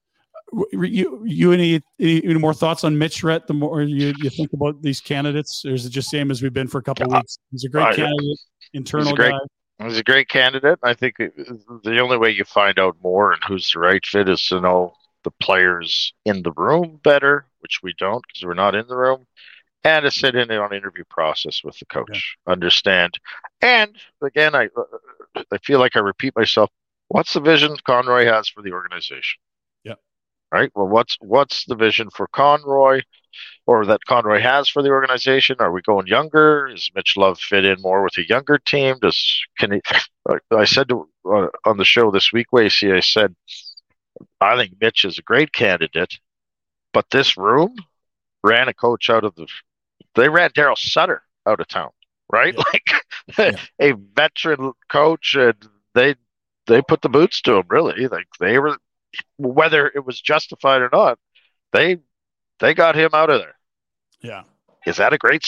You any more thoughts on Mitch, Rhett? The more you think about these candidates, or is it just same as we've been for a couple of weeks? He's a great candidate, internal guy. He's a great candidate. I think the only way you find out more and who's the right fit is to know the players in the room better, which we don't because we're not in the room, and to sit in on interview process with the coach, understand. And again, I feel like I repeat myself. What's the vision Conroy has for the organization? Right. Well, what's the vision for Conroy, or that Conroy has for the organization? Are we going younger? Does Mitch Love fit in more with a younger team? I said on the show this week, Wasey, I said, I think Mitch is a great candidate, but this room ran a coach they ran Daryl Sutter out of town, right? Yeah. A veteran coach, and they put the boots to him, really. Like they were. Whether it was justified or not, they got him out of there. Yeah. Is that a great?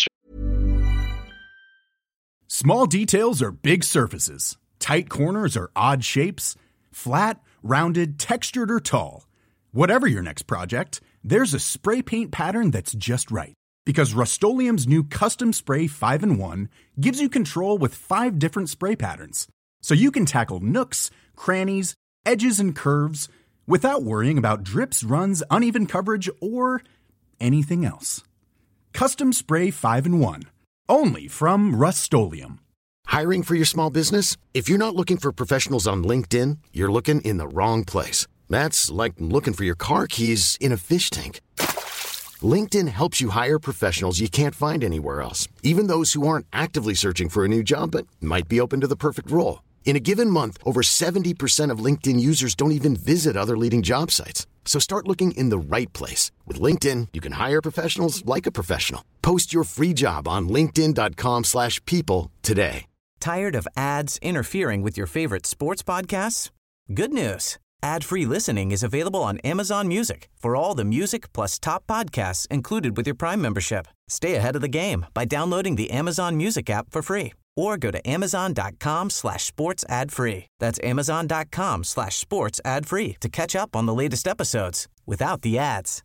Small details are big surfaces. Tight corners are odd shapes. Flat, rounded, textured, or tall. Whatever your next project, there's a spray paint pattern that's just right. Because Rust-Oleum's new Custom Spray 5-in-1 gives you control with 5 different spray patterns. So you can tackle nooks, crannies, edges, and curves without worrying about drips, runs, uneven coverage, or anything else. Custom Spray 5-in-1. Only from Rust-Oleum. Hiring for your small business? If you're not looking for professionals on LinkedIn, you're looking in the wrong place. That's like looking for your car keys in a fish tank. LinkedIn helps you hire professionals you can't find anywhere else, even those who aren't actively searching for a new job but might be open to the perfect role. In a given month, over 70% of LinkedIn users don't even visit other leading job sites. So start looking in the right place. With LinkedIn, you can hire professionals like a professional. Post your free job on linkedin.com/people today. Tired of ads interfering with your favorite sports podcasts? Good news. Ad-free listening is available on Amazon Music for all the music plus top podcasts included with your Prime membership. Stay ahead of the game by downloading the Amazon Music app for free. Or go to amazon.com/sports ad free. That's amazon.com/sports ad free to catch up on the latest episodes without the ads.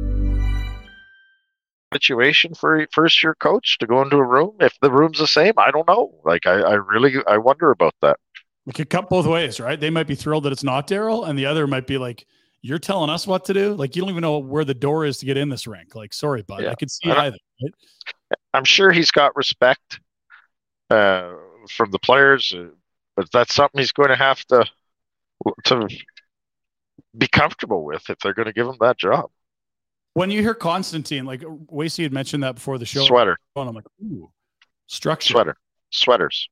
Situation for a first-year coach to go into a room? If the room's the same, I don't know. Like, I really wonder about that. It could cut both ways, right? They might be thrilled that it's not Daryl, and the other might be like, you're telling us what to do? Like, you don't even know where the door is to get in this rink. Like, sorry, bud. Yeah. I could see either. Right? I'm sure he's got respect from the players, but that's something he's going to have to be comfortable with if they're going to give him that job. When you hear Constantine, like Wasey had mentioned that before the show. Sweater. And I'm like, ooh, structure. Sweaters.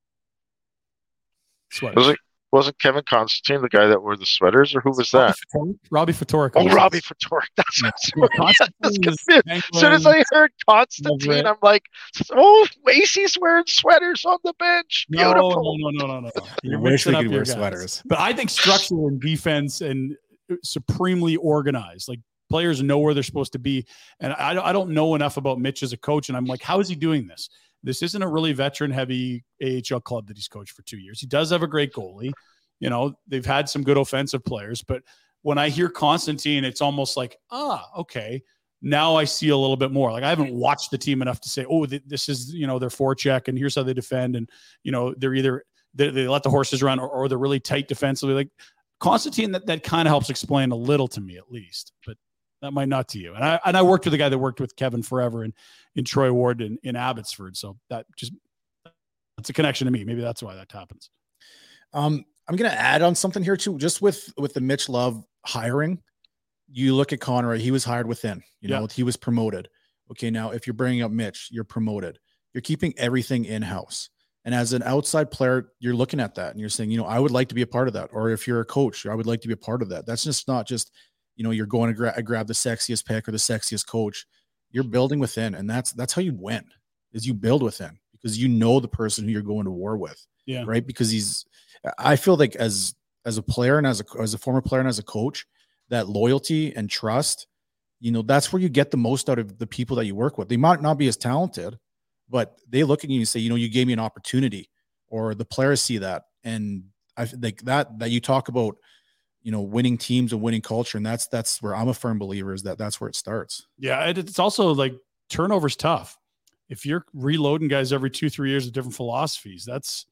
Wasn't Kevin Constantine the guy that wore the sweaters, or who was that? Robbie Ftorek. Oh, Robbie Ftorek. That's as soon as I heard Constantine, I'm like, oh, Wasey's wearing sweaters on the bench. Beautiful. No. You wish we could wear sweaters. But I think structure and defense and supremely organized. Like, players know where they're supposed to be. And I don't know enough about Mitch as a coach. And I'm like, how is he doing this? This isn't a really veteran-heavy AHL club that he's coached for 2 years. He does have a great goalie. You know, they've had some good offensive players. But when I hear Constantine, it's almost like, okay, now I see a little bit more. Like, I haven't watched the team enough to say, oh, this is, you know, their forecheck, and here's how they defend. And, you know, they're either they let the horses run or they're really tight defensively. Like, Constantine, that kind of helps explain a little to me, at least. But That might not to you. And I worked with a guy that worked with Kevin forever in Troy Ward in Abbotsford. So that's a connection to me. Maybe that's why that happens. I'm going to add on something here too, just with the Mitch Love hiring. You look at Connor, he was hired within, he was promoted. Okay. Now if you're bringing up Mitch, you're promoted, you're keeping everything in-house. And as an outside player, you're looking at that and you're saying, I would like to be a part of that. Or if you're a coach, I would like to be a part of that. That's just not just, you're going to grab the sexiest pick or the sexiest coach. You're building within. And that's how you win, is you build within, because the person who you're going to war with. Yeah. Right. Because I feel like as a player and as a former player and as a coach, that loyalty and trust, that's where you get the most out of the people that you work with. They might not be as talented, but they look at you and say, you gave me an opportunity, or the players see that. And I think that you talk about, winning teams and winning culture. And that's where I'm a firm believer, is that's where it starts. Yeah. It's also like turnover's tough. If you're reloading guys every 2-3 years with different philosophies, that's,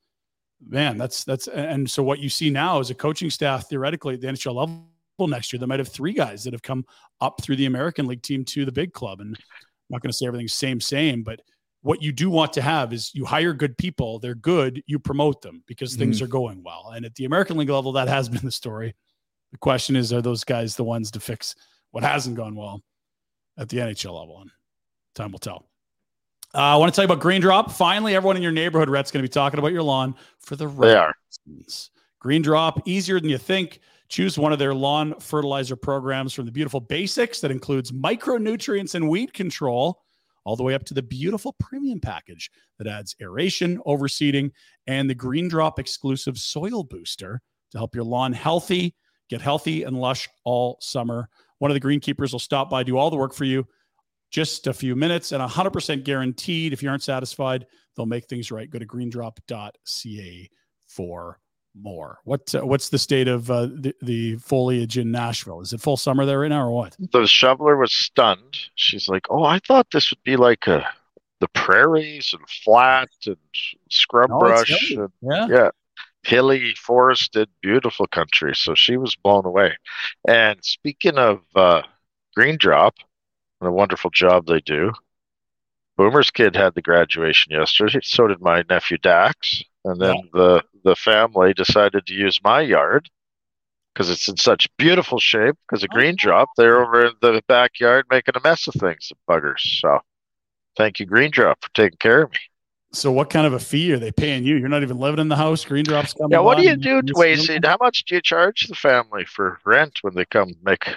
and so what you see now is a coaching staff, theoretically at the NHL level next year, they might have 3 guys that have come up through the American League team to the big club. And I'm not going to say everything's same, but what you do want to have is you hire good people. They're good. You promote them because things are going well. And at the American League level, that has been the story. The question is, are those guys the ones to fix what hasn't gone well at the NHL level? And time will tell. I want to tell you about Green Drop. Finally, everyone in your neighborhood, Rhett's going to be talking about your lawn for the right reasons. Green Drop, easier than you think. Choose one of their lawn fertilizer programs, from the beautiful basics that includes micronutrients and weed control, all the way up to the beautiful premium package that adds aeration, overseeding, and the Green Drop exclusive soil booster to help your lawn get healthy and lush all summer. One of the greenkeepers will stop by, do all the work for you, just a few minutes, and 100% guaranteed. If you aren't satisfied, they'll make things right. Go to greendrop.ca for more. What's the state of the foliage in Nashville? Is it full summer there right now, or what? The shoveler was stunned. She's like, "Oh, I thought this would be like the prairies and flat and scrub brush and hilly, forested, beautiful country." So she was blown away. And speaking of Green Drop, and a wonderful job they do, Boomer's kid had the graduation yesterday. So did my nephew Dax. And then the family decided to use my yard because it's in such beautiful shape because of Green Drop. They're over in the backyard making a mess of things, the buggers. So thank you, Green Drop, for taking care of me. So what kind of a fee are they paying you? You're not even living in the house. Green Drop's coming. Yeah, what do you do, Wasey? How much do you charge the family for rent when they come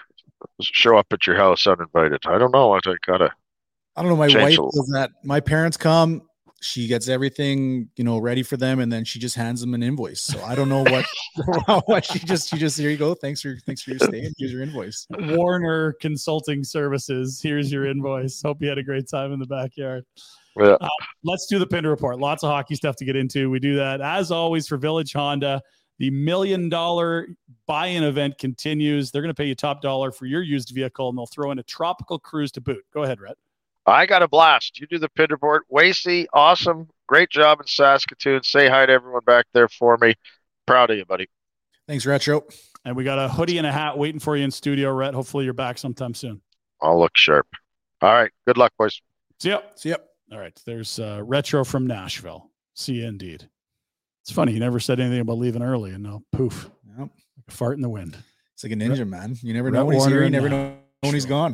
show up at your house uninvited? I don't know. I don't know. My wife does that. My parents come. She gets everything, ready for them, and then she just hands them an invoice. So I don't know what she just here you go. Thanks for your stay. Here's your invoice. Warner Consulting Services. Here's your invoice. Hope you had a great time in the backyard. Yeah. Let's do the Pinder Report. Lots of hockey stuff to get into. We do that as always for Village Honda. The $1 million buy-in event continues. They're going to pay you top dollar for your used vehicle, and they'll throw in a tropical cruise to boot. Go ahead, Rhett. I got a blast. You do the Pinder Report. Wasey, awesome. Great job in Saskatoon. Say hi to everyone back there for me. Proud of you, buddy. Thanks, Retro. And we got a hoodie and a hat waiting for you in studio, Rhett. Hopefully you're back sometime soon. I'll look sharp. All right. Good luck, boys. See ya. All right. There's Retro from Nashville. See you indeed. It's funny. He never said anything about leaving early, and now poof. Yep. Like a fart in the wind. It's like a ninja, man. You never know when he's here. You never know when he's gone.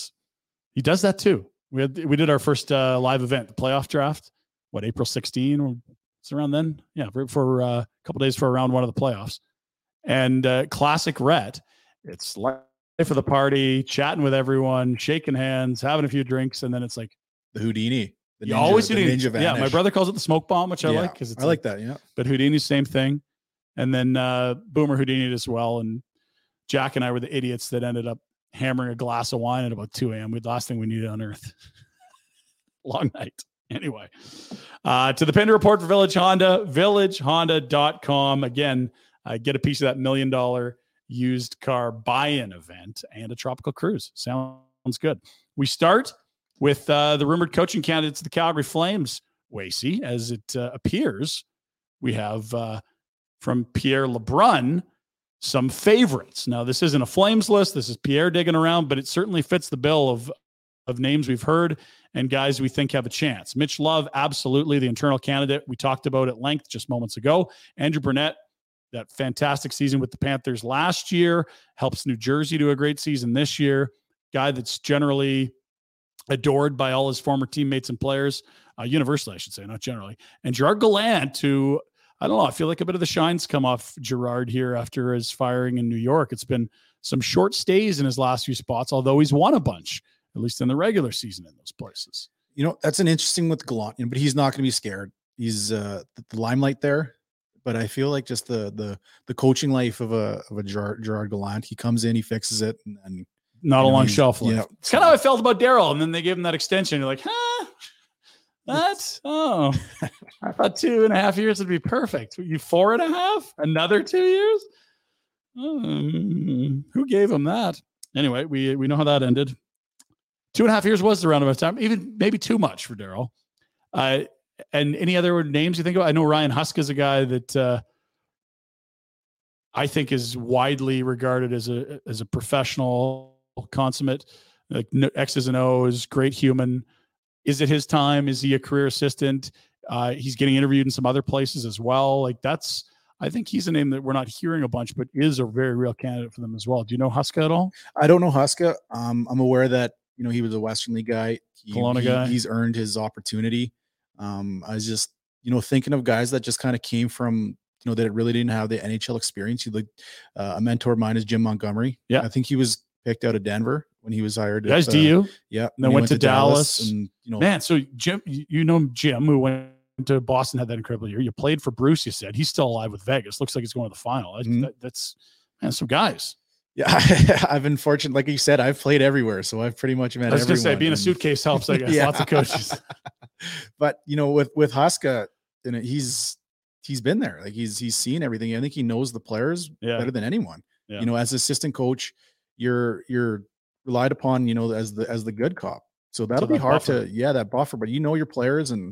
He does that too. We did our first live event, the playoff draft. April 16? It's around then. Yeah, for a couple days for round one of the playoffs. And classic Rhett. It's life of the party, chatting with everyone, shaking hands, having a few drinks, and then it's like the Houdini. You always Houdini. Yeah, my brother calls it the smoke bomb, which I like because I like that. Yeah, but Houdini, same thing. And then Boomer Houdini as well. And Jack and I were the idiots that ended up hammering a glass of wine at about 2 a.m. The last thing we needed on earth. Long night. Anyway, to the Pinder Report for Village Honda, villagehonda.com. Again, get a piece of that $1 million used car buy-in event and a tropical cruise. Sounds good. We start with the rumored coaching candidates of the Calgary Flames, Wasey. As it appears, we have from Pierre LeBrun some favorites. Now, this isn't a Flames list. This is Pierre digging around, but it certainly fits the bill of names we've heard and guys we think have a chance. Mitch Love, absolutely the internal candidate we talked about at length just moments ago. Andrew Burnett, that fantastic season with the Panthers last year, helps New Jersey do a great season this year. Guy that's generally adored by all his former teammates and players, universally, I should say, not generally. And Gerard Gallant, who, I don't know, I feel like a bit of the shine's come off Gerard here after his firing in New York. It's been some short stays in his last few spots, although he's won a bunch, at least in the regular season in those places. You know, that's an interesting with Gallant, but he's not going to be scared. He's the limelight there. But I feel like just the coaching life of a Gerard Gallant, he comes in, he fixes it, and not a long shelf life. Yeah. It's kind of how I felt about Daryl, and then they gave him that extension. You're like, huh? I thought 2.5 years would be perfect. You 4.5? Another 2 years? Who gave him that? Anyway, we know how that ended. 2.5 years was the roundabout time, even maybe too much for Daryl. And any other names you think about? I know Ryan Huska is a guy that I think is widely regarded as a professional consummate, like X's and O's, great human. Is it his time? Is he a career assistant? He's getting interviewed in some other places as well. Like I think he's a name that we're not hearing a bunch, but is a very real candidate for them as well. Do you know Huska at all? I don't know Huska. I'm aware that, he was a Western League guy. Kelowna guy. He's earned his opportunity. I was just, thinking of guys that just kind of came from, that really didn't have the NHL experience. A mentor of mine is Jim Montgomery. Yeah. I think he was picked out of Denver when he was hired. Guys, DU. Yeah. And then went to Dallas. And, man, so Jim, Jim, who went to Boston, had that incredible year. You played for Bruce, you said. He's still alive with Vegas. Looks like he's going to the final. That's some guys. Yeah, I've been fortunate. Like you said, I've played everywhere. So I've pretty much met everyone. I was going to say, being a suitcase helps, I guess. Yeah. Lots of coaches. But, with Huska, he's been there. Like he's seen everything. I think he knows the players better than anyone. Yeah. As assistant coach, you're relied upon, as the good cop. So that'll be hard buffer. That buffer, but your players, and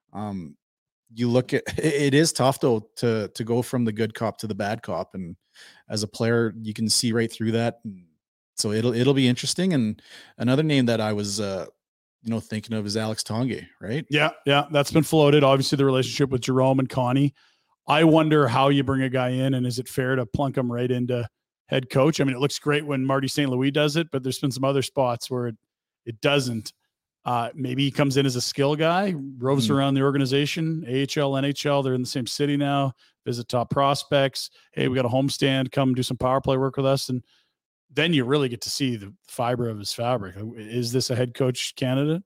you look at it is tough though to go from the good cop to the bad cop, and as a player you can see right through that. And so it'll be interesting. And another name that I was thinking of is Alex Tanguay, right? Yeah, that's been floated. Obviously the relationship with Jerome and Connie. I wonder how you bring a guy in, and is it fair to plunk him right into head coach? I mean, it looks great when Marty St. Louis does it, but there's been some other spots where it doesn't. Maybe he comes in as a skill guy, roves around the organization, AHL, NHL. They're in the same city now, visit top prospects. Hey, we got a homestand, come do some power play work with us. And then you really get to see the fiber of his fabric. Is this a head coach candidate?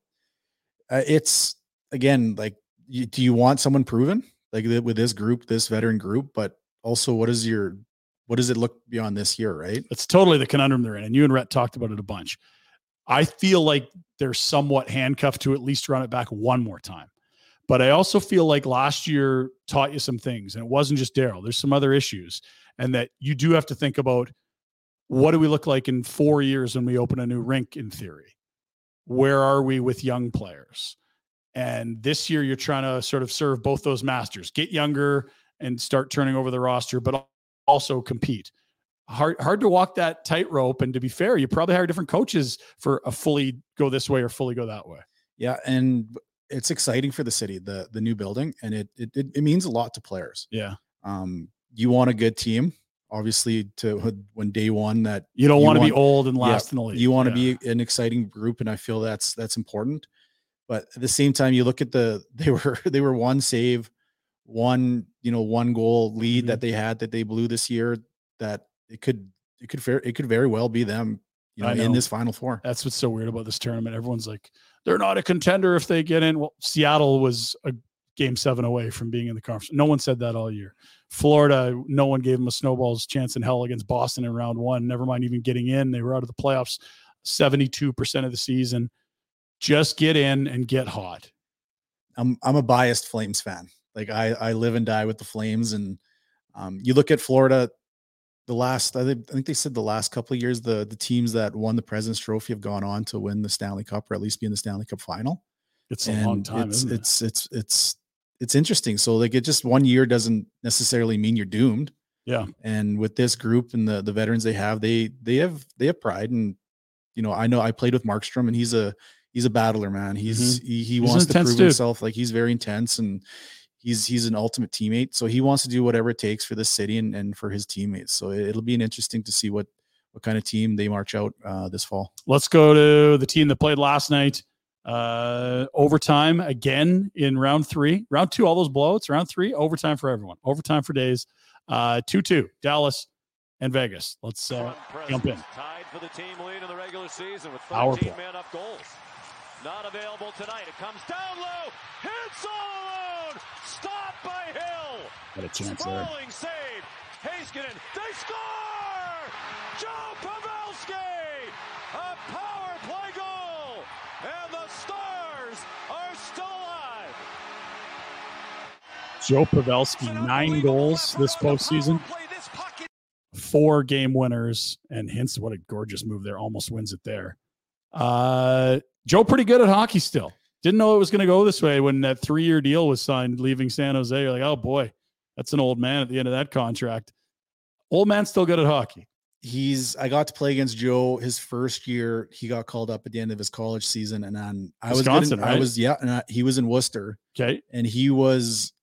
It's, again, like, do you want someone proven like with this group, this veteran group, but also what does it look beyond this year, right? It's totally the conundrum they're in. And you and Rhett talked about it a bunch. I feel like they're somewhat handcuffed to at least run it back one more time. But I also feel like last year taught you some things, and it wasn't just Daryl. There's some other issues, and that you do have to think about, what do we look like in 4 years when we open a new rink in theory? Where are we with young players? And this year you're trying to sort of serve both those masters, get younger and start turning over the roster, but also compete. Hard to walk that tightrope. And to be fair, you probably hire different coaches for a fully go this way or fully go that way. Yeah. And it's exciting for the city, the new building, and it means a lot to players. Yeah. You want a good team, obviously, when day one, that you don't want to be old and last in the league. You want to be an exciting group. And I feel that's important. But at the same time, you look at they were one save, one goal lead that they blew this year, that it could very well be them, in this Final Four. That's what's so weird about this tournament. Everyone's like, they're not a contender if they get in. Well, Seattle was a Game 7 away from being in the conference. No one said that all year. Florida, no one gave them a snowball's chance in hell against Boston in round one. Never mind even getting in. They were out of the playoffs 72% of the season. Just get in and get hot. I'm a biased Flames fan. Like I live and die with the Flames. And you look at Florida, I think they said the last couple of years, the teams that won the President's Trophy have gone on to win the Stanley Cup, or at least be in the Stanley Cup final. It's a long time. It's interesting. So like, it just 1 year doesn't necessarily mean you're doomed. Yeah. And with this group and the veterans they have pride. And, I know I played with Markstrom, and he's a battler, man. He wants to prove himself. Like, he's very intense, and he's an ultimate teammate. So he wants to do whatever it takes for the city and for his teammates. So it'll be interesting to see what kind of team they march out this fall. Let's go to the team that played last night. Overtime again in round 3. Round 2, all those blowouts. Round 3, overtime for everyone. Overtime for days. 2-2, Dallas and Vegas. Let's jump in. Tied for the team lead in the regular season with Power 13 play. men up goals. Not available tonight. It comes down low. Hits all alone. Stopped by Hill. Got a chance there. Sprawling save. Heiskanen. They score! Joe Pavelski! A power play goal! And the Stars are still alive. Joe Pavelski, 9 goals this postseason. 4 game winners, and hence what a gorgeous move there. Almost wins it there. Joe pretty good at hockey still. Didn't know it was going to go this way when that 3-year deal was signed leaving San Jose. You're like, oh boy, that's an old man at the end of that contract. Old man's still good at hockey. I got to play against Joe his first year. He got called up at the end of his college season, and then Wisconsin, right? He was in Worcester. Okay. And I was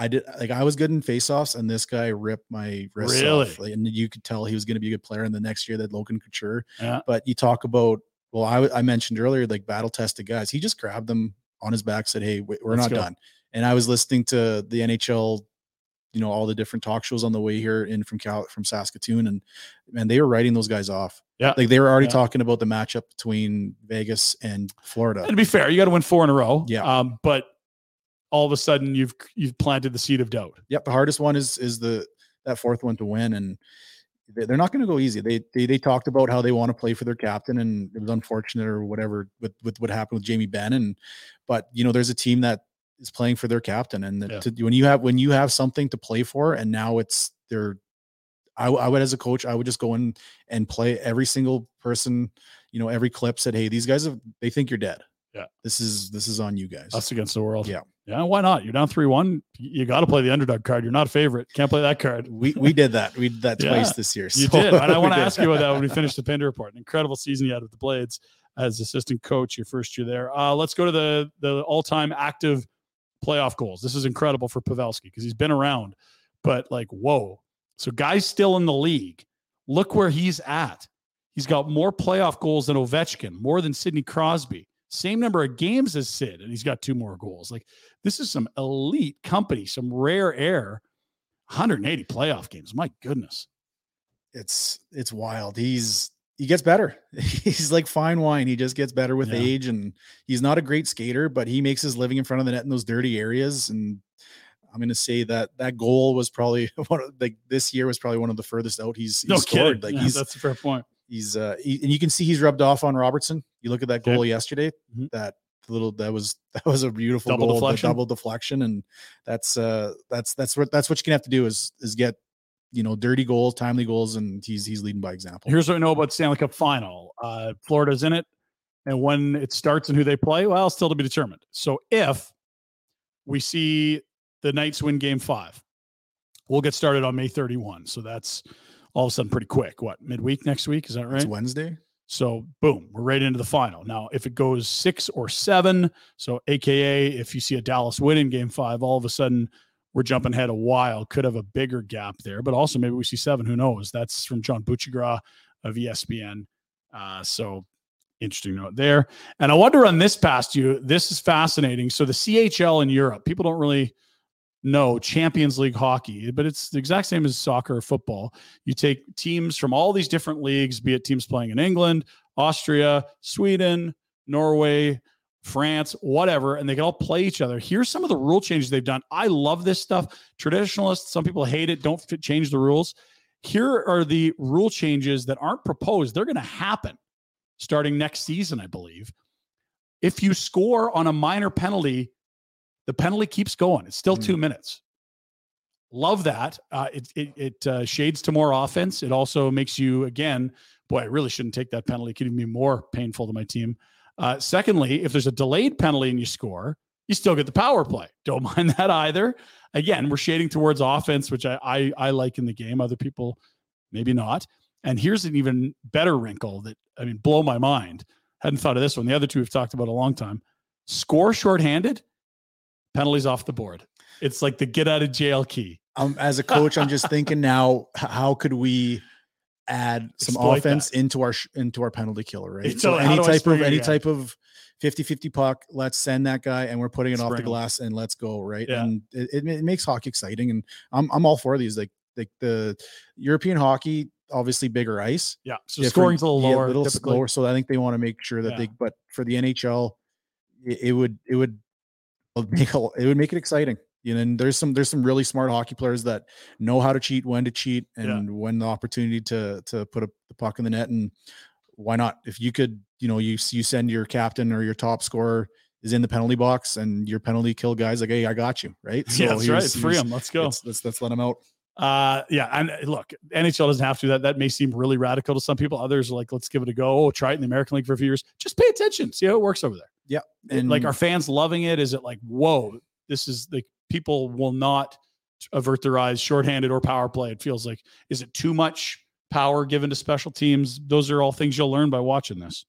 good in faceoffs, and this guy ripped my wrist off. And you could tell he was going to be a good player. And the next year, that Logan Couture. Yeah. But you talk about, I mentioned earlier, like battle tested guys. He just grabbed them on his back, said, "Hey, we're not done." And I was listening to the NHL, all the different talk shows on the way here in from Saskatoon, and they were writing those guys off. Yeah. Like, they were already talking about the matchup between Vegas and Florida. And to be fair, you got to win 4 in a row. Yeah. But all of a sudden you've planted the seed of doubt. Yep. The hardest one is that fourth one to win. And they're not going to go easy. They talked about how they want to play for their captain, and it was unfortunate or whatever with what happened with Jamie Benn. But there's a team that is playing for their captain, and when you have something to play for, and now it's I would, as a coach, I would just go in and play every single person, every clip said, "Hey, these guys they think you're dead. Yeah. This is on you guys. Us against the world." Yeah. Yeah. Why not? You're down 3-1. You got to play the underdog card. You're not a favorite. Can't play that card. We did that. We did that twice this year. You did. And I want to ask you about that when we finish the Pinder report. An incredible season you had with the Blades as assistant coach, your first year there. Let's go to the all-time active playoff goals. This is incredible for Pavelski because he's been around, but whoa. So guys still in the league, look where he's at. He's got more playoff goals than Ovechkin, more than Sidney Crosby. Same number of games as Sid, and he's got 2 more goals. This is some elite company, some rare air. 180 playoff games. My goodness. It's wild. He gets better. He's like fine wine. He just gets better with age, and he's not a great skater, but he makes his living in front of the net in those dirty areas. And I'm going to say that goal was probably this year was probably one of the furthest out he's scored. That's a fair point. And you can see he's rubbed off on Robertson. You look at that goal yesterday, that was a beautiful double goal, deflection. Double deflection. And that's what you're gonna have to do is get, dirty goals, timely goals. And he's leading by example. Here's what I know about Stanley Cup final. Florida's in it. And when it starts and who they play, well, still to be determined. So if we see the Knights win game 5, we'll get started on May 31. So that's all of a sudden pretty quick. What, midweek next week? Is that right? It's Wednesday. So boom, we're right into the final. Now, if it goes 6 or 7, so AKA if you see a Dallas win in game 5, all of a sudden we're jumping ahead a while, could have a bigger gap there, but also maybe we see 7, who knows? That's from John Bouchigras of ESPN. So interesting note there. And I want to run this past you. This is fascinating. So the CHL in Europe, people don't really know Champions League hockey, but it's the exact same as soccer or football. You take teams from all these different leagues, be it teams playing in England, Austria, Sweden, Norway, France, whatever, and they can all play each other. Here's some of the rule changes they've done. I love this stuff. Traditionalists, some people hate it, don't change the rules. Here are the rule changes that aren't proposed. They're going to happen starting next season, I believe. If you score on a minor penalty, the penalty keeps going. It's still 2 minutes. Love that. It shades to more offense. It also makes you, again, boy, I really shouldn't take that penalty. It could even be more painful to my team. Secondly, if there's a delayed penalty and you score, you still get the power play. Don't mind that either. Again, we're shading towards offense, which I like in the game. Other people, maybe not. And here's an even better wrinkle that, blow my mind. Hadn't thought of this one. The other two we've talked about a long time. Score shorthanded, penalties off the board. It's like the get out of jail key. As a coach, I'm just thinking now, how could we add some offense into our penalty killer, right? So any type of 50-50 puck, let's send that guy and we're putting it off the glass and let's go, right? Yeah. And it makes hockey exciting. And I'm all for these. Like the European hockey, obviously bigger ice. Yeah. So scoring's a little lower. A little slower. So I think they want to make sure that but for the NHL, it would make it exciting. And there's some really smart hockey players that know how to cheat, when to cheat, and when the opportunity to put the puck in the net. And why not? If you could, you send your captain or your top scorer is in the penalty box and your penalty kill guys like, hey, I got you, right? So that's right. Free him. Let's go. Let's let him out. And look, NHL doesn't have to do that. That may seem really radical to some people. Others are like, let's give it a go. Oh, try it in the American League for a few years. Just pay attention. See how it works over there. Yeah. And like, are fans loving it? Is it like, whoa, this is like, people will not avert their eyes, shorthanded or power play. It feels like, is it too much power given to special teams? Those are all things you'll learn by watching this.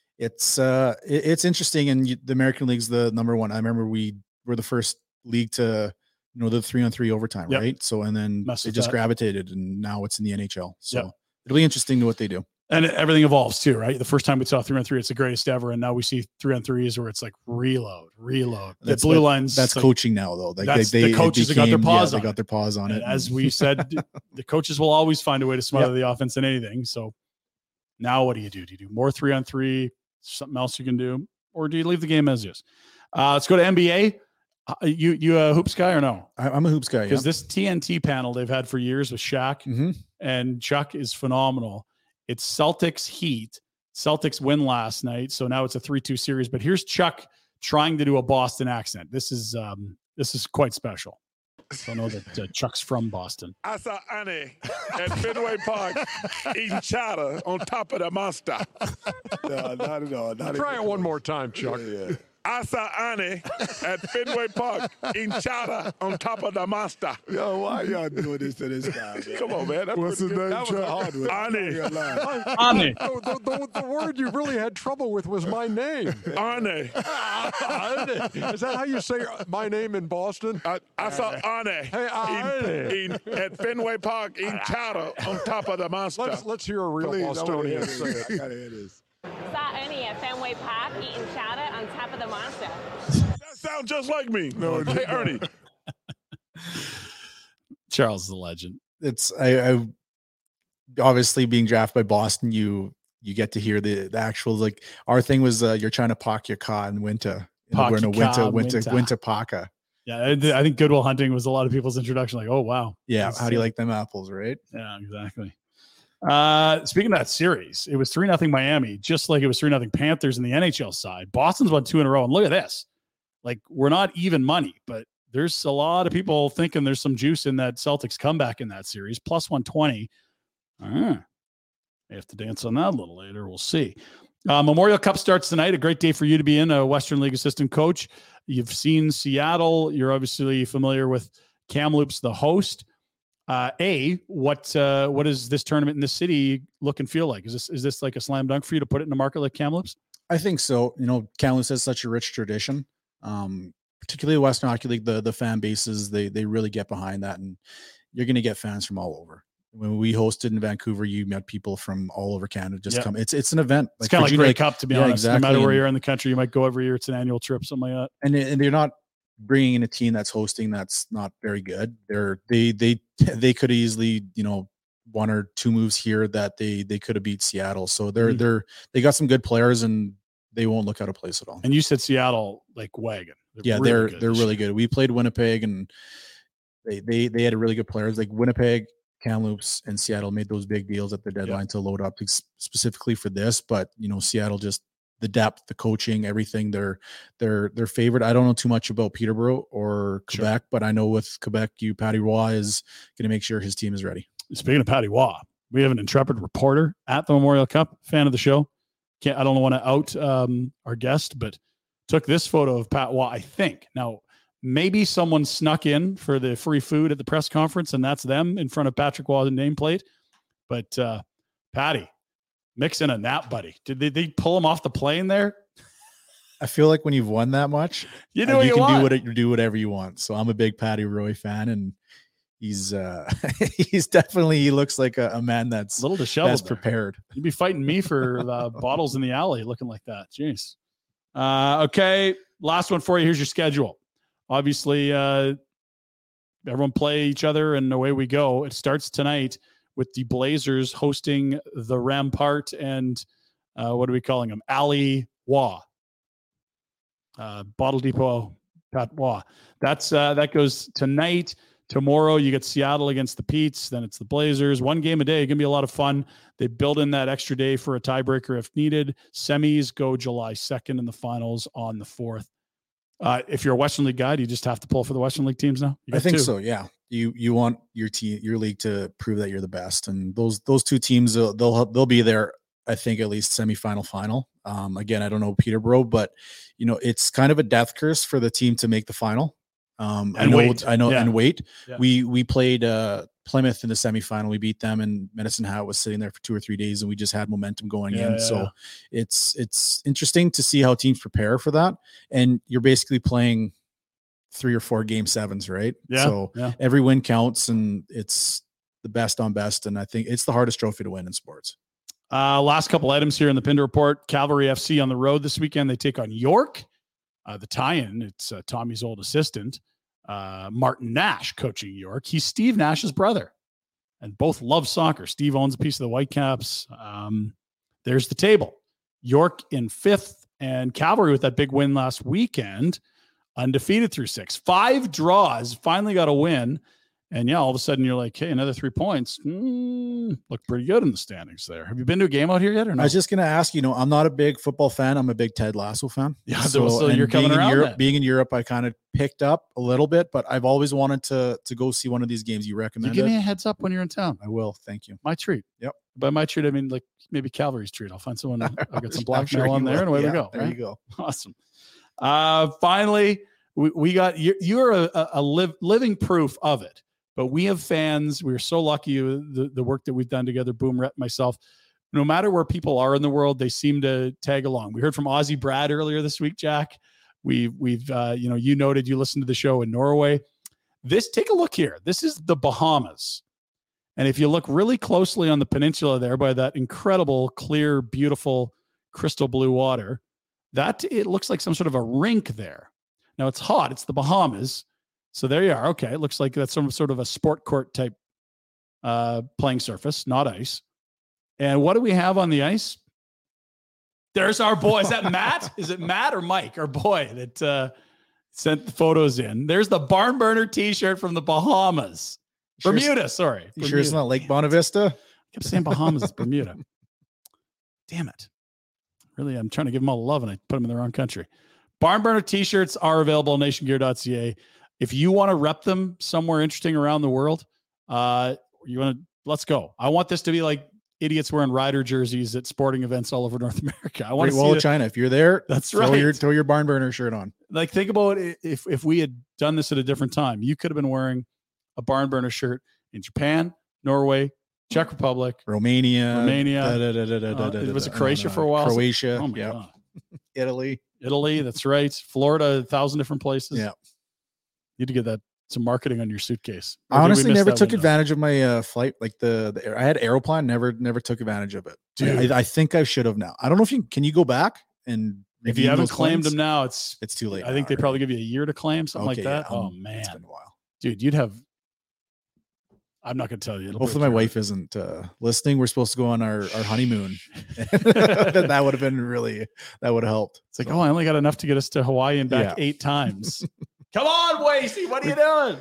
It's interesting. And the American League's the number one. I remember we were the first league to, the 3-on-3 overtime, right? So, and then it just gravitated and now it's in the NHL. So it'll be interesting to what they do. And everything evolves too, right? The first time we saw 3-on-3, it's the greatest ever. And now we see 3-on-3s where it's like reload. The blue lines. That's like, coaching now though. Like the coaches have got their paws on it. They got their paws on it. As we said, the coaches will always find a way to smother the offense than anything. So now what do you do? Do you do more 3-on-3? Something else you can do? Or do you leave the game as is? Let's go to NBA. You a hoops guy or no? I'm a hoops guy. Because this TNT panel they've had for years with Shaq and Chuck is phenomenal. It's Celtics Heat. Celtics win last night, so now it's a 3-2 series. But here's Chuck trying to do a Boston accent. This is quite special. I know that Chuck's from Boston. I saw Annie at Fenway Park eating chowder on top of the monster. No, not at all. Try it one more time, Chuck. Yeah. I saw Annie at Fenway Park eating chowder on top of the monster. Yo, why y'all doing this to this guy, man? Come on, man. What's his name, That was a hard one. Annie. Annie. The word you really had trouble with was my name. Annie. Is that how you say my name in Boston? I saw Annie. Hey, Annie. At Fenway Park eating chowder on top of the monster. Let's hear a real Bostonian say it. I gotta hear this. Saw Ernie at Fenway Park eating chowder on top of the monster. That sounds just like me. No, hey, Ernie. Charles is a legend. It's I obviously being drafted by Boston. You get to hear the actual, like, our thing was you're trying to park your car in winter. We're in a winter parka. Yeah, I think Goodwill Hunting was a lot of people's introduction. Like, oh wow. Yeah, how do you like them apples, right? Yeah, exactly. Speaking of that series, it was 3-0 Miami, just like it was 3-0 Panthers in the NHL side. Boston's won 2 in a row. And look at this. Like, we're not even money, but there's a lot of people thinking there's some juice in that Celtics comeback in that series. Plus 120. May have to dance on that a little later. We'll see. Memorial Cup starts tonight. A great day for you to be in, a Western League assistant coach. You've seen Seattle. You're obviously familiar with Kamloops, the host. What is this tournament in this city look and feel like? Is this like a slam dunk for you to put it in a market like Kamloops? I think so. Kamloops has such a rich tradition, particularly the Western Hockey League. The fan bases, they really get behind that, and you're going to get fans from all over. When we hosted in Vancouver, you met people from all over Canada. Come. It's an event. It's kind of like Grey Cup, to be honest. Exactly. No matter where you're in the country, you might go every year. It's an annual trip, something like that. And they're not bringing in a team that's hosting that's not very good. They could easily, 1 or 2 moves here that they could have beat Seattle. So they got some good players and they won't look out of place at all. And you said Seattle like wagon. They're really good. We played Winnipeg and they had a really good players like Winnipeg, Kamloops, and Seattle made those big deals at the deadline to load up specifically for this. But Seattle just, the depth, the coaching, everything, they're favorite. I don't know too much about Peterborough or Quebec, but I know with Quebec, Patty Roy is going to make sure his team is ready. Speaking of Patty Roy, we have an intrepid reporter at the Memorial Cup, fan of the show. I don't want to out our guest, but took this photo of Pat Waugh, I think. Now, maybe someone snuck in for the free food at the press conference, and that's them in front of Patrick Waugh's nameplate. But Patty, mix in a nap, buddy. Did they pull him off the plane there? I feel like when you've won that much, you can do whatever you want. So I'm a big Patty Roy fan, and he's definitely, he looks like a man that's a little disheveled, that's prepared. You'd be fighting me for bottles in the alley looking like that. Jeez. Okay, last one for you. Here's your schedule. Obviously, everyone play each other, and away we go. It starts tonight with the Blazers hosting the Rampart and what are we calling them? Ali Waugh. Bottle Depot, Pat Waugh. That goes tonight. Tomorrow you get Seattle against the Petes. Then it's the Blazers. One game a day. Going to be a lot of fun. They build in that extra day for a tiebreaker if needed. Semis go July 2nd and the finals on the 4th. If you're a Western League guy, do you just have to pull for the Western League teams now? I think so. Yeah. You want your league to prove that you're the best. And those two teams, they'll be there. I think at least semifinal, final. Again, I don't know Peterborough, but it's kind of a death curse for the team to make the final. And wait. Yeah. We played Plymouth in the semifinal. We beat them, and Medicine Hat was sitting there for 2 or 3 days, and we just had momentum going in. So it's interesting to see how teams prepare for that. And you're basically playing 3 or 4 game sevens, right? Yeah. So every win counts, and it's the best on best. And I think it's the hardest trophy to win in sports. Last couple items here in the Pinder Report. Cavalry FC on the road this weekend. They take on York. The tie-in, it's Tommy's old assistant, Martin Nash, coaching York. He's Steve Nash's brother, and both love soccer. Steve owns a piece of the Whitecaps. There's the table. York in 5th, and Cavalry with that big win last weekend, undefeated through 6. 5 draws, finally got a win. And all of a sudden you're like, hey, another 3 points. Look pretty good in the standings there. Have you been to a game out here yet or not? I was just going to ask, I'm not a big football fan. I'm a big Ted Lasso fan. Yeah, so you're coming around. Being in Europe, I kind of picked up a little bit, but I've always wanted to go see one of these games. You recommend Give me a heads up when you're in town. I will. Thank you. My treat. Yep. By my treat, I mean like maybe Cavalry's treat. I'll find someone. I'll get some blackmail on there, and away we go. There you go. Awesome. Finally, we got you're a living proof of it. But we have fans. We're so lucky the work that we've done together, Boom, Rhett, myself. No matter where people are in the world, they seem to tag along. We heard from Aussie Brad earlier this week, Jack. We've you noted you listened to the show in Norway. Take a look here. This is the Bahamas. And if you look really closely on the peninsula there by that incredible, clear, beautiful, crystal blue water, it looks like some sort of a rink there. Now it's hot. It's the Bahamas. So there you are. Okay. It looks like that's some sort of a sport court type playing surface, not ice. And what do we have on the ice? There's our boy. Is that Matt? Is it Matt or Mike, our boy that sent the photos in? There's the Barn Burner t-shirt from the Bahamas. Bermuda, sorry. You sure it's not Lake Bonavista? I kept saying Bahamas. It's Bermuda. Damn it. Really, I'm trying to give them all love, and I put them in the wrong country. Barn Burner t-shirts are available on nationgear.ca. If you want to rep them somewhere interesting around the world, let's go. I want this to be like idiots wearing rider jerseys at sporting events all over North America. I want to see Wall of China. If you're there, that's right. Throw your Barn Burner shirt on. Like, think about it. If we had done this at a different time, you could have been wearing a Barn Burner shirt in Japan, Norway, Czech Republic, Romania. Was it Croatia for a while? Croatia. Oh my God. Italy. That's right. Florida, 1,000 different places. Yeah. You need to get some marketing on your suitcase. I honestly never took advantage of my flight. Like I had Aeroplan, never took advantage of it. Dude. I think I should have now. I don't know if can you go back and if you haven't claimed them now, it's too late. I think they probably give you a year to claim something like that. Yeah. Oh man, it's been a while, dude. You'd have. I'm not going to tell you. Hopefully my wife isn't listening. We're supposed to go on our honeymoon. That would have been that would have helped. It's like, I only got enough to get us to Hawaii and back 8 times. Come on, Wasey. What are you doing?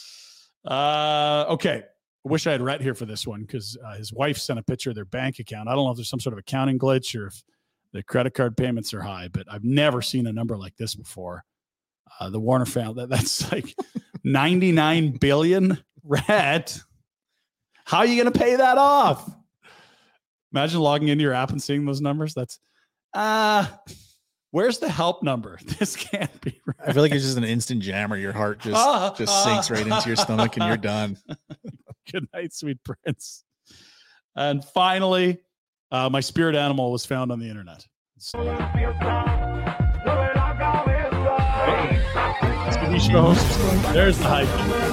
Okay. I wish I had Rhett here for this one because his wife sent a picture of their bank account. I don't know if there's some sort of accounting glitch or if the credit card payments are high, but I've never seen a number like this before. The Warner family, that's like 99 billion. Rhett, how are you going to pay that off? Imagine logging into your app and seeing those numbers. That's, What Where's the help number? This can't be right. I feel like it's just an instant jammer. Your heart just sinks right into your stomach and you're done. Good night, sweet prince. And finally, my spirit animal was found on the internet. There's the hike.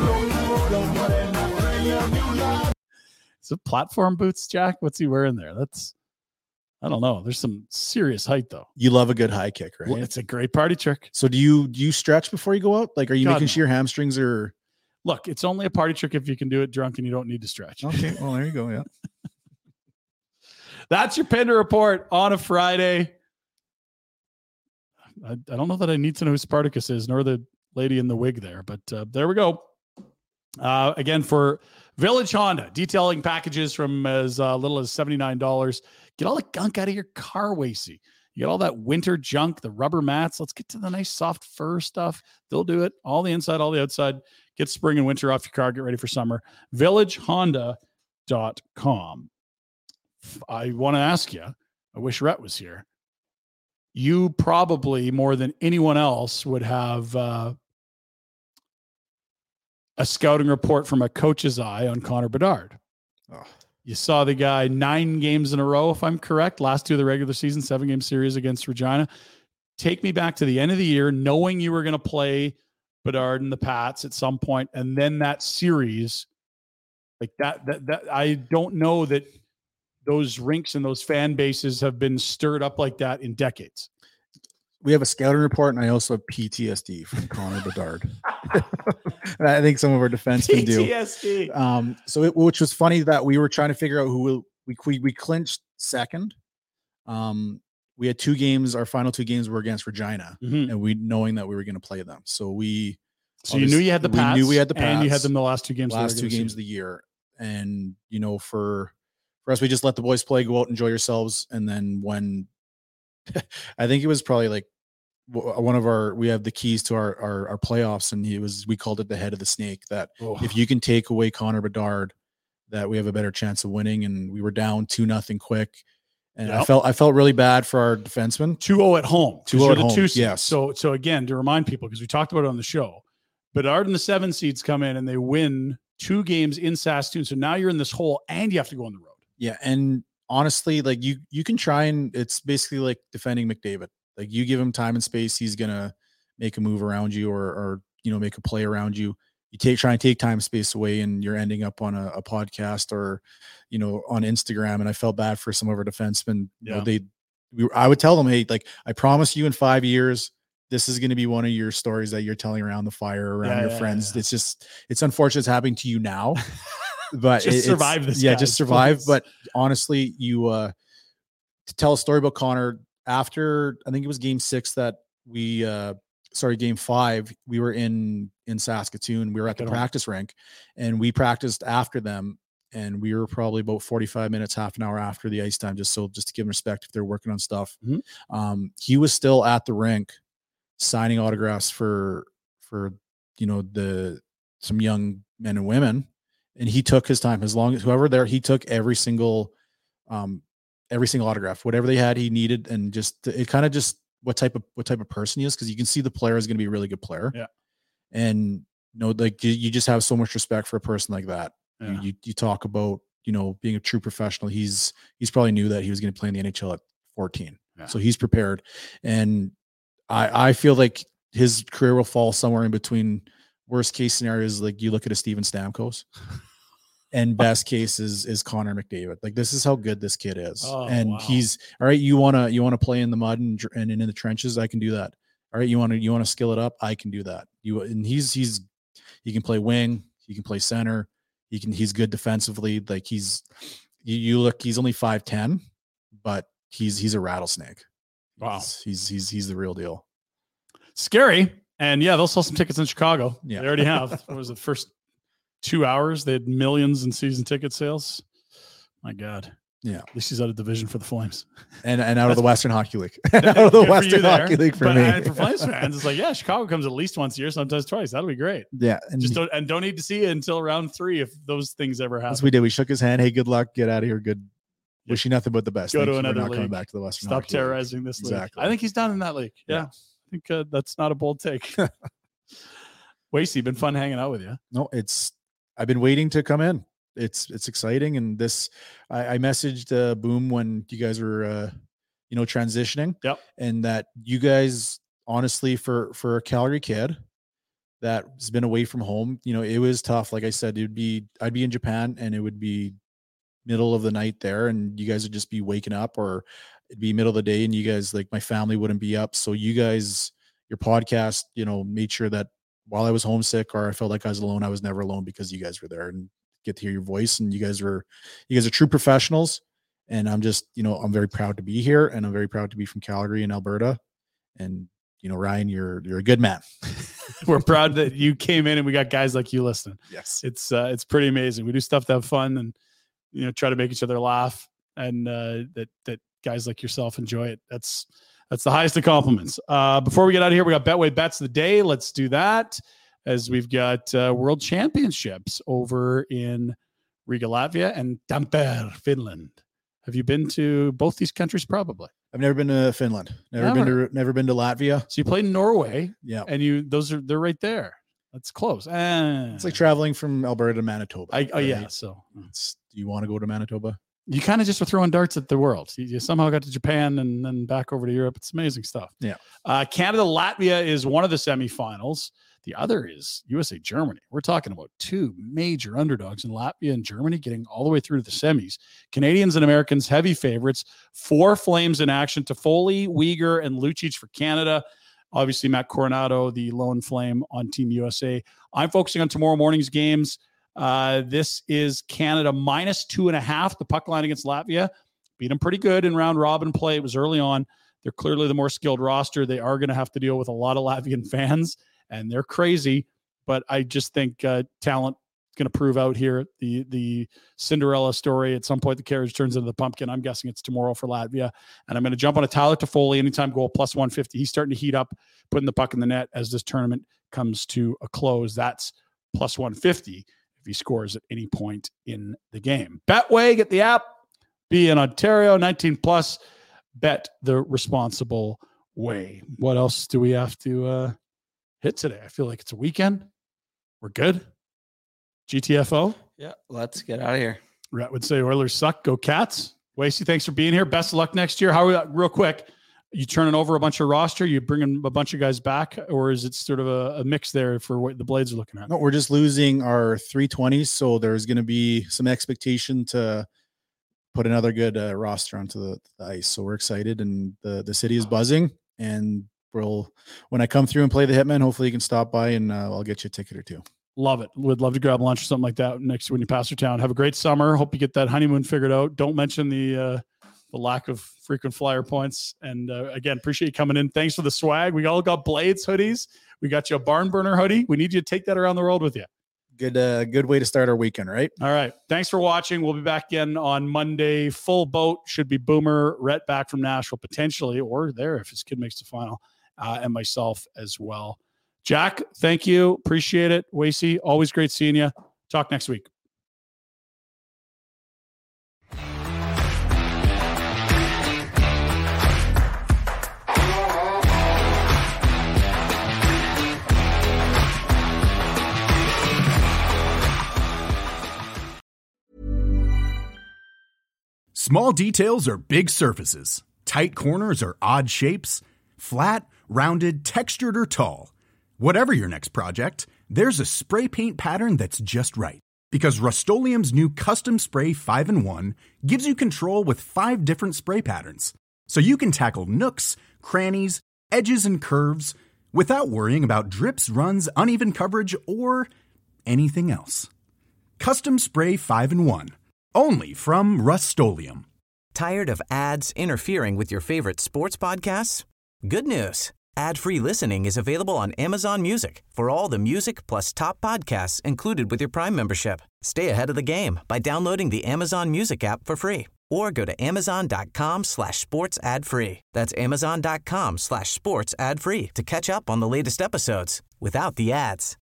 Is it platform boots, Jack? What's he wearing there? I don't know. There's some serious height though. You love a good high kick, right? Well, it's a great party trick. So do you stretch before you go out? Like, are you making no. sure your hamstrings are? Look, it's only a party trick if you can do it drunk and you don't need to stretch. Okay, well there you go. Yeah. That's your Pinder Report on a Friday. I don't know that I need to know who Spartacus is, nor the lady in the wig there, but there we go. Again, for Village Honda, detailing packages from as little as $79. Get all the gunk out of your car, Wasey. You got all that winter junk, the rubber mats. Let's get to the nice soft fur stuff. They'll do it. All the inside, all the outside. Get spring and winter off your car. Get ready for summer. VillageHonda.com. I want to ask you, I wish Rhett was here. You probably more than anyone else would have a scouting report from a coach's eye on Connor Bedard. Oh. You saw the guy 9 games in a row, if I'm correct, last 2 of the regular season, 7-game series against Regina. Take me back to the end of the year, knowing you were going to play Bedard and the Pats at some point, and then that series, like that I don't know that those rinks and those fan bases have been stirred up like that in decades. We have a scouting report, and I also have PTSD from Connor Bedard. And I think some of our defensemen do. PTSD. Which was funny that we were trying to figure out who we clinched second. We had 2 games. Our final 2 games were against Regina, and we knowing that we were going to play them. So you knew you had the Pats. We knew we had the Pats, and you had them the last 2 games. Last 2 games of the year, and for us, we just let the boys play, go out, enjoy yourselves, and then when I think it was probably like one of we have the keys to our playoffs, and we called it the head of the snake, that if you can take away Connor Bedard, that we have a better chance of winning. And we were down 2-0 quick. And I felt really bad for our defensemen. 2-0 at home. 2-0 at home. Yes. So again, to remind people, because we talked about it on the show, Bedard and the 7 seeds come in and they win 2 games in Saskatoon. So now you're in this hole and you have to go on the road. Yeah. And honestly, like you can try, and it's basically like defending McDavid. Like, you give him time and space, he's going to make a move around you or make a play around you. You try and take time and space away, and you're ending up on a podcast or, on Instagram. And I felt bad for some of our defensemen. Yeah. I would tell them, hey, like, I promise you in 5 years, this is going to be one of your stories that you're telling around the fire, around your friends. Yeah. It's unfortunate it's happening to you now, but survive this. Yeah, just survive. Please. But honestly, to tell a story about Connor, after I think it was game 6 that game 5, we were in Saskatoon. We were at the practice rink, and we practiced after them, and we were probably about 45 minutes, half an hour after the ice time, just to give them respect if they're working on stuff. Mm-hmm. He was still at the rink signing autographs for some young men and women, and he took his time. As long as whoever there, he took every single autograph, whatever they had, he needed, and it kind of just what type of person he is, because you can see the player is going to be a really good player. Yeah. And you just have so much respect for a person like that. Yeah. You talk about being a true professional. He's probably knew that he was going to play in the NHL at 14, so he's prepared. And I feel like his career will fall somewhere in between. Worst case scenarios, like you look at a Steven Stamkos. And best case is Connor McDavid. Like, this is how good this kid is. He's all right. You want to play in the mud and in the trenches? I can do that. All right. You want to skill it up? I can do that. He can play wing. He can play center. He's good defensively. Like, he's only 5'10", but he's a rattlesnake. Wow. He's the real deal. Scary. And yeah, they'll sell some tickets in Chicago. Yeah. They already have. What was the first 2 hours? They had millions in season ticket sales. My God. Yeah. At least he's out of division for the Flames. And out of the Western Hockey League. Out of the Western Hockey League for me. For Flames fans, it's like, yeah, Chicago comes at least once a year, sometimes twice. That'll be great. Yeah. And don't need to see it until round 3 if those things ever happen. As we did. We shook his hand. Hey, good luck. Get out of here. Good Wish you nothing but the best. Go Thank to you for another not coming league. back to the Western Stop Hockey League. terrorizing this league. Exactly. I think he's done in that league. Yeah. I think that's not a bold take. Wasey, been fun hanging out with you. No, I've been waiting to come in. It's exciting. And I messaged Boom when you guys were, transitioning. Yep. And that you guys, honestly, for a Calgary kid that has been away from home, it was tough. Like I said, I'd be in Japan and it would be middle of the night there and you guys would just be waking up, or it'd be middle of the day and you guys, like, my family wouldn't be up. So you guys, your podcast, made sure that while I was homesick or I felt like I was alone, I was never alone because you guys were there and get to hear your voice. And you guys are true professionals. And I'm just, I'm very proud to be here and I'm very proud to be from Calgary and Alberta. And, Ryan, you're a good man. We're proud that you came in and we got guys like you listening. Yes. It's pretty amazing. We do stuff to have fun and, try to make each other laugh, and that guys like yourself enjoy it. That's the highest of compliments. Before we get out of here, we got Betway Bets of the Day. Let's do that, as we've got World Championships over in Riga, Latvia, and Tampere, Finland. Have you been to both these countries? Probably. I've never been to Finland. Never been to Latvia. So you played in Norway. Yeah. And they're right there. That's close. It's like traveling from Alberta to Manitoba. Right? Yeah. So do you want to go to Manitoba? You kind of just were throwing darts at the world. You somehow got to Japan and then back over to Europe. It's amazing stuff. Yeah. Canada, Latvia is one of the semifinals. The other is USA, Germany. We're talking about two major underdogs in Latvia and Germany getting all the way through to the semis. Canadians and Americans, heavy favorites. 4 Flames in action. Toffoli, Weegar, and Lucic for Canada. Obviously, Matt Coronado, the lone Flame on Team USA. I'm focusing on tomorrow morning's games. This is Canada -2.5. The puck line against Latvia. Beat them pretty good in round robin play. It was early on. They're clearly the more skilled roster. They are going to have to deal with a lot of Latvian fans, and they're crazy. But I just think talent is going to prove out here. The Cinderella story. At some point, the carriage turns into the pumpkin. I'm guessing it's tomorrow for Latvia. And I'm going to jump on a Tyler Toffoli anytime goal +150. He's starting to heat up, putting the puck in the net as this tournament comes to a close. That's +150 if he scores at any point in the game. Betway, get the app. Be in Ontario, 19+. Bet the responsible way. What else do we have to hit today? I feel like it's a weekend. We're good. GTFO. Yeah, let's get out of here. Rhett would say Oilers suck. Go Cats. Wasey, thanks for being here. Best of luck next year. How are we, real quick, you turning over a bunch of roster? You bringing a bunch of guys back, or is it sort of a mix there for what the Blades are looking at? No, we're just losing our 320s, so there's going to be some expectation to put another good roster onto the ice. So we're excited, and the city is buzzing. And when I come through and play the Hitman, hopefully you can stop by and I'll get you a ticket or two. Love it. Would love to grab lunch or something like that next when you pass through town. Have a great summer. Hope you get that honeymoon figured out. Don't mention the lack of frequent flyer points. And again, appreciate you coming in. Thanks for the swag. We all got Blades hoodies. We got you a Barn Burner hoodie. We need you to take that around the world with you. Good way to start our weekend, right? All right. Thanks for watching. We'll be back again on Monday. Full boat should be Boomer, Rhett back from Nashville potentially, or there if his kid makes the final, and myself as well. Jack, thank you. Appreciate it. Wasey, always great seeing you. Talk next week. Small details are big surfaces. Tight corners are odd shapes. Flat, rounded, textured, or tall. Whatever your next project, there's a spray paint pattern that's just right. Because Rust-Oleum's new Custom Spray 5-in-1 gives you control with 5 different spray patterns. So you can tackle nooks, crannies, edges, and curves without worrying about drips, runs, uneven coverage, or anything else. Custom Spray 5-in-1. Only from Rust-Oleum. Tired of ads interfering with your favorite sports podcasts? Good news. Ad-free listening is available on Amazon Music for all the music plus top podcasts included with your Prime membership. Stay ahead of the game by downloading the Amazon Music app for free or go to amazon.com/sports ad free. That's amazon.com/sports ad free to catch up on the latest episodes without the ads.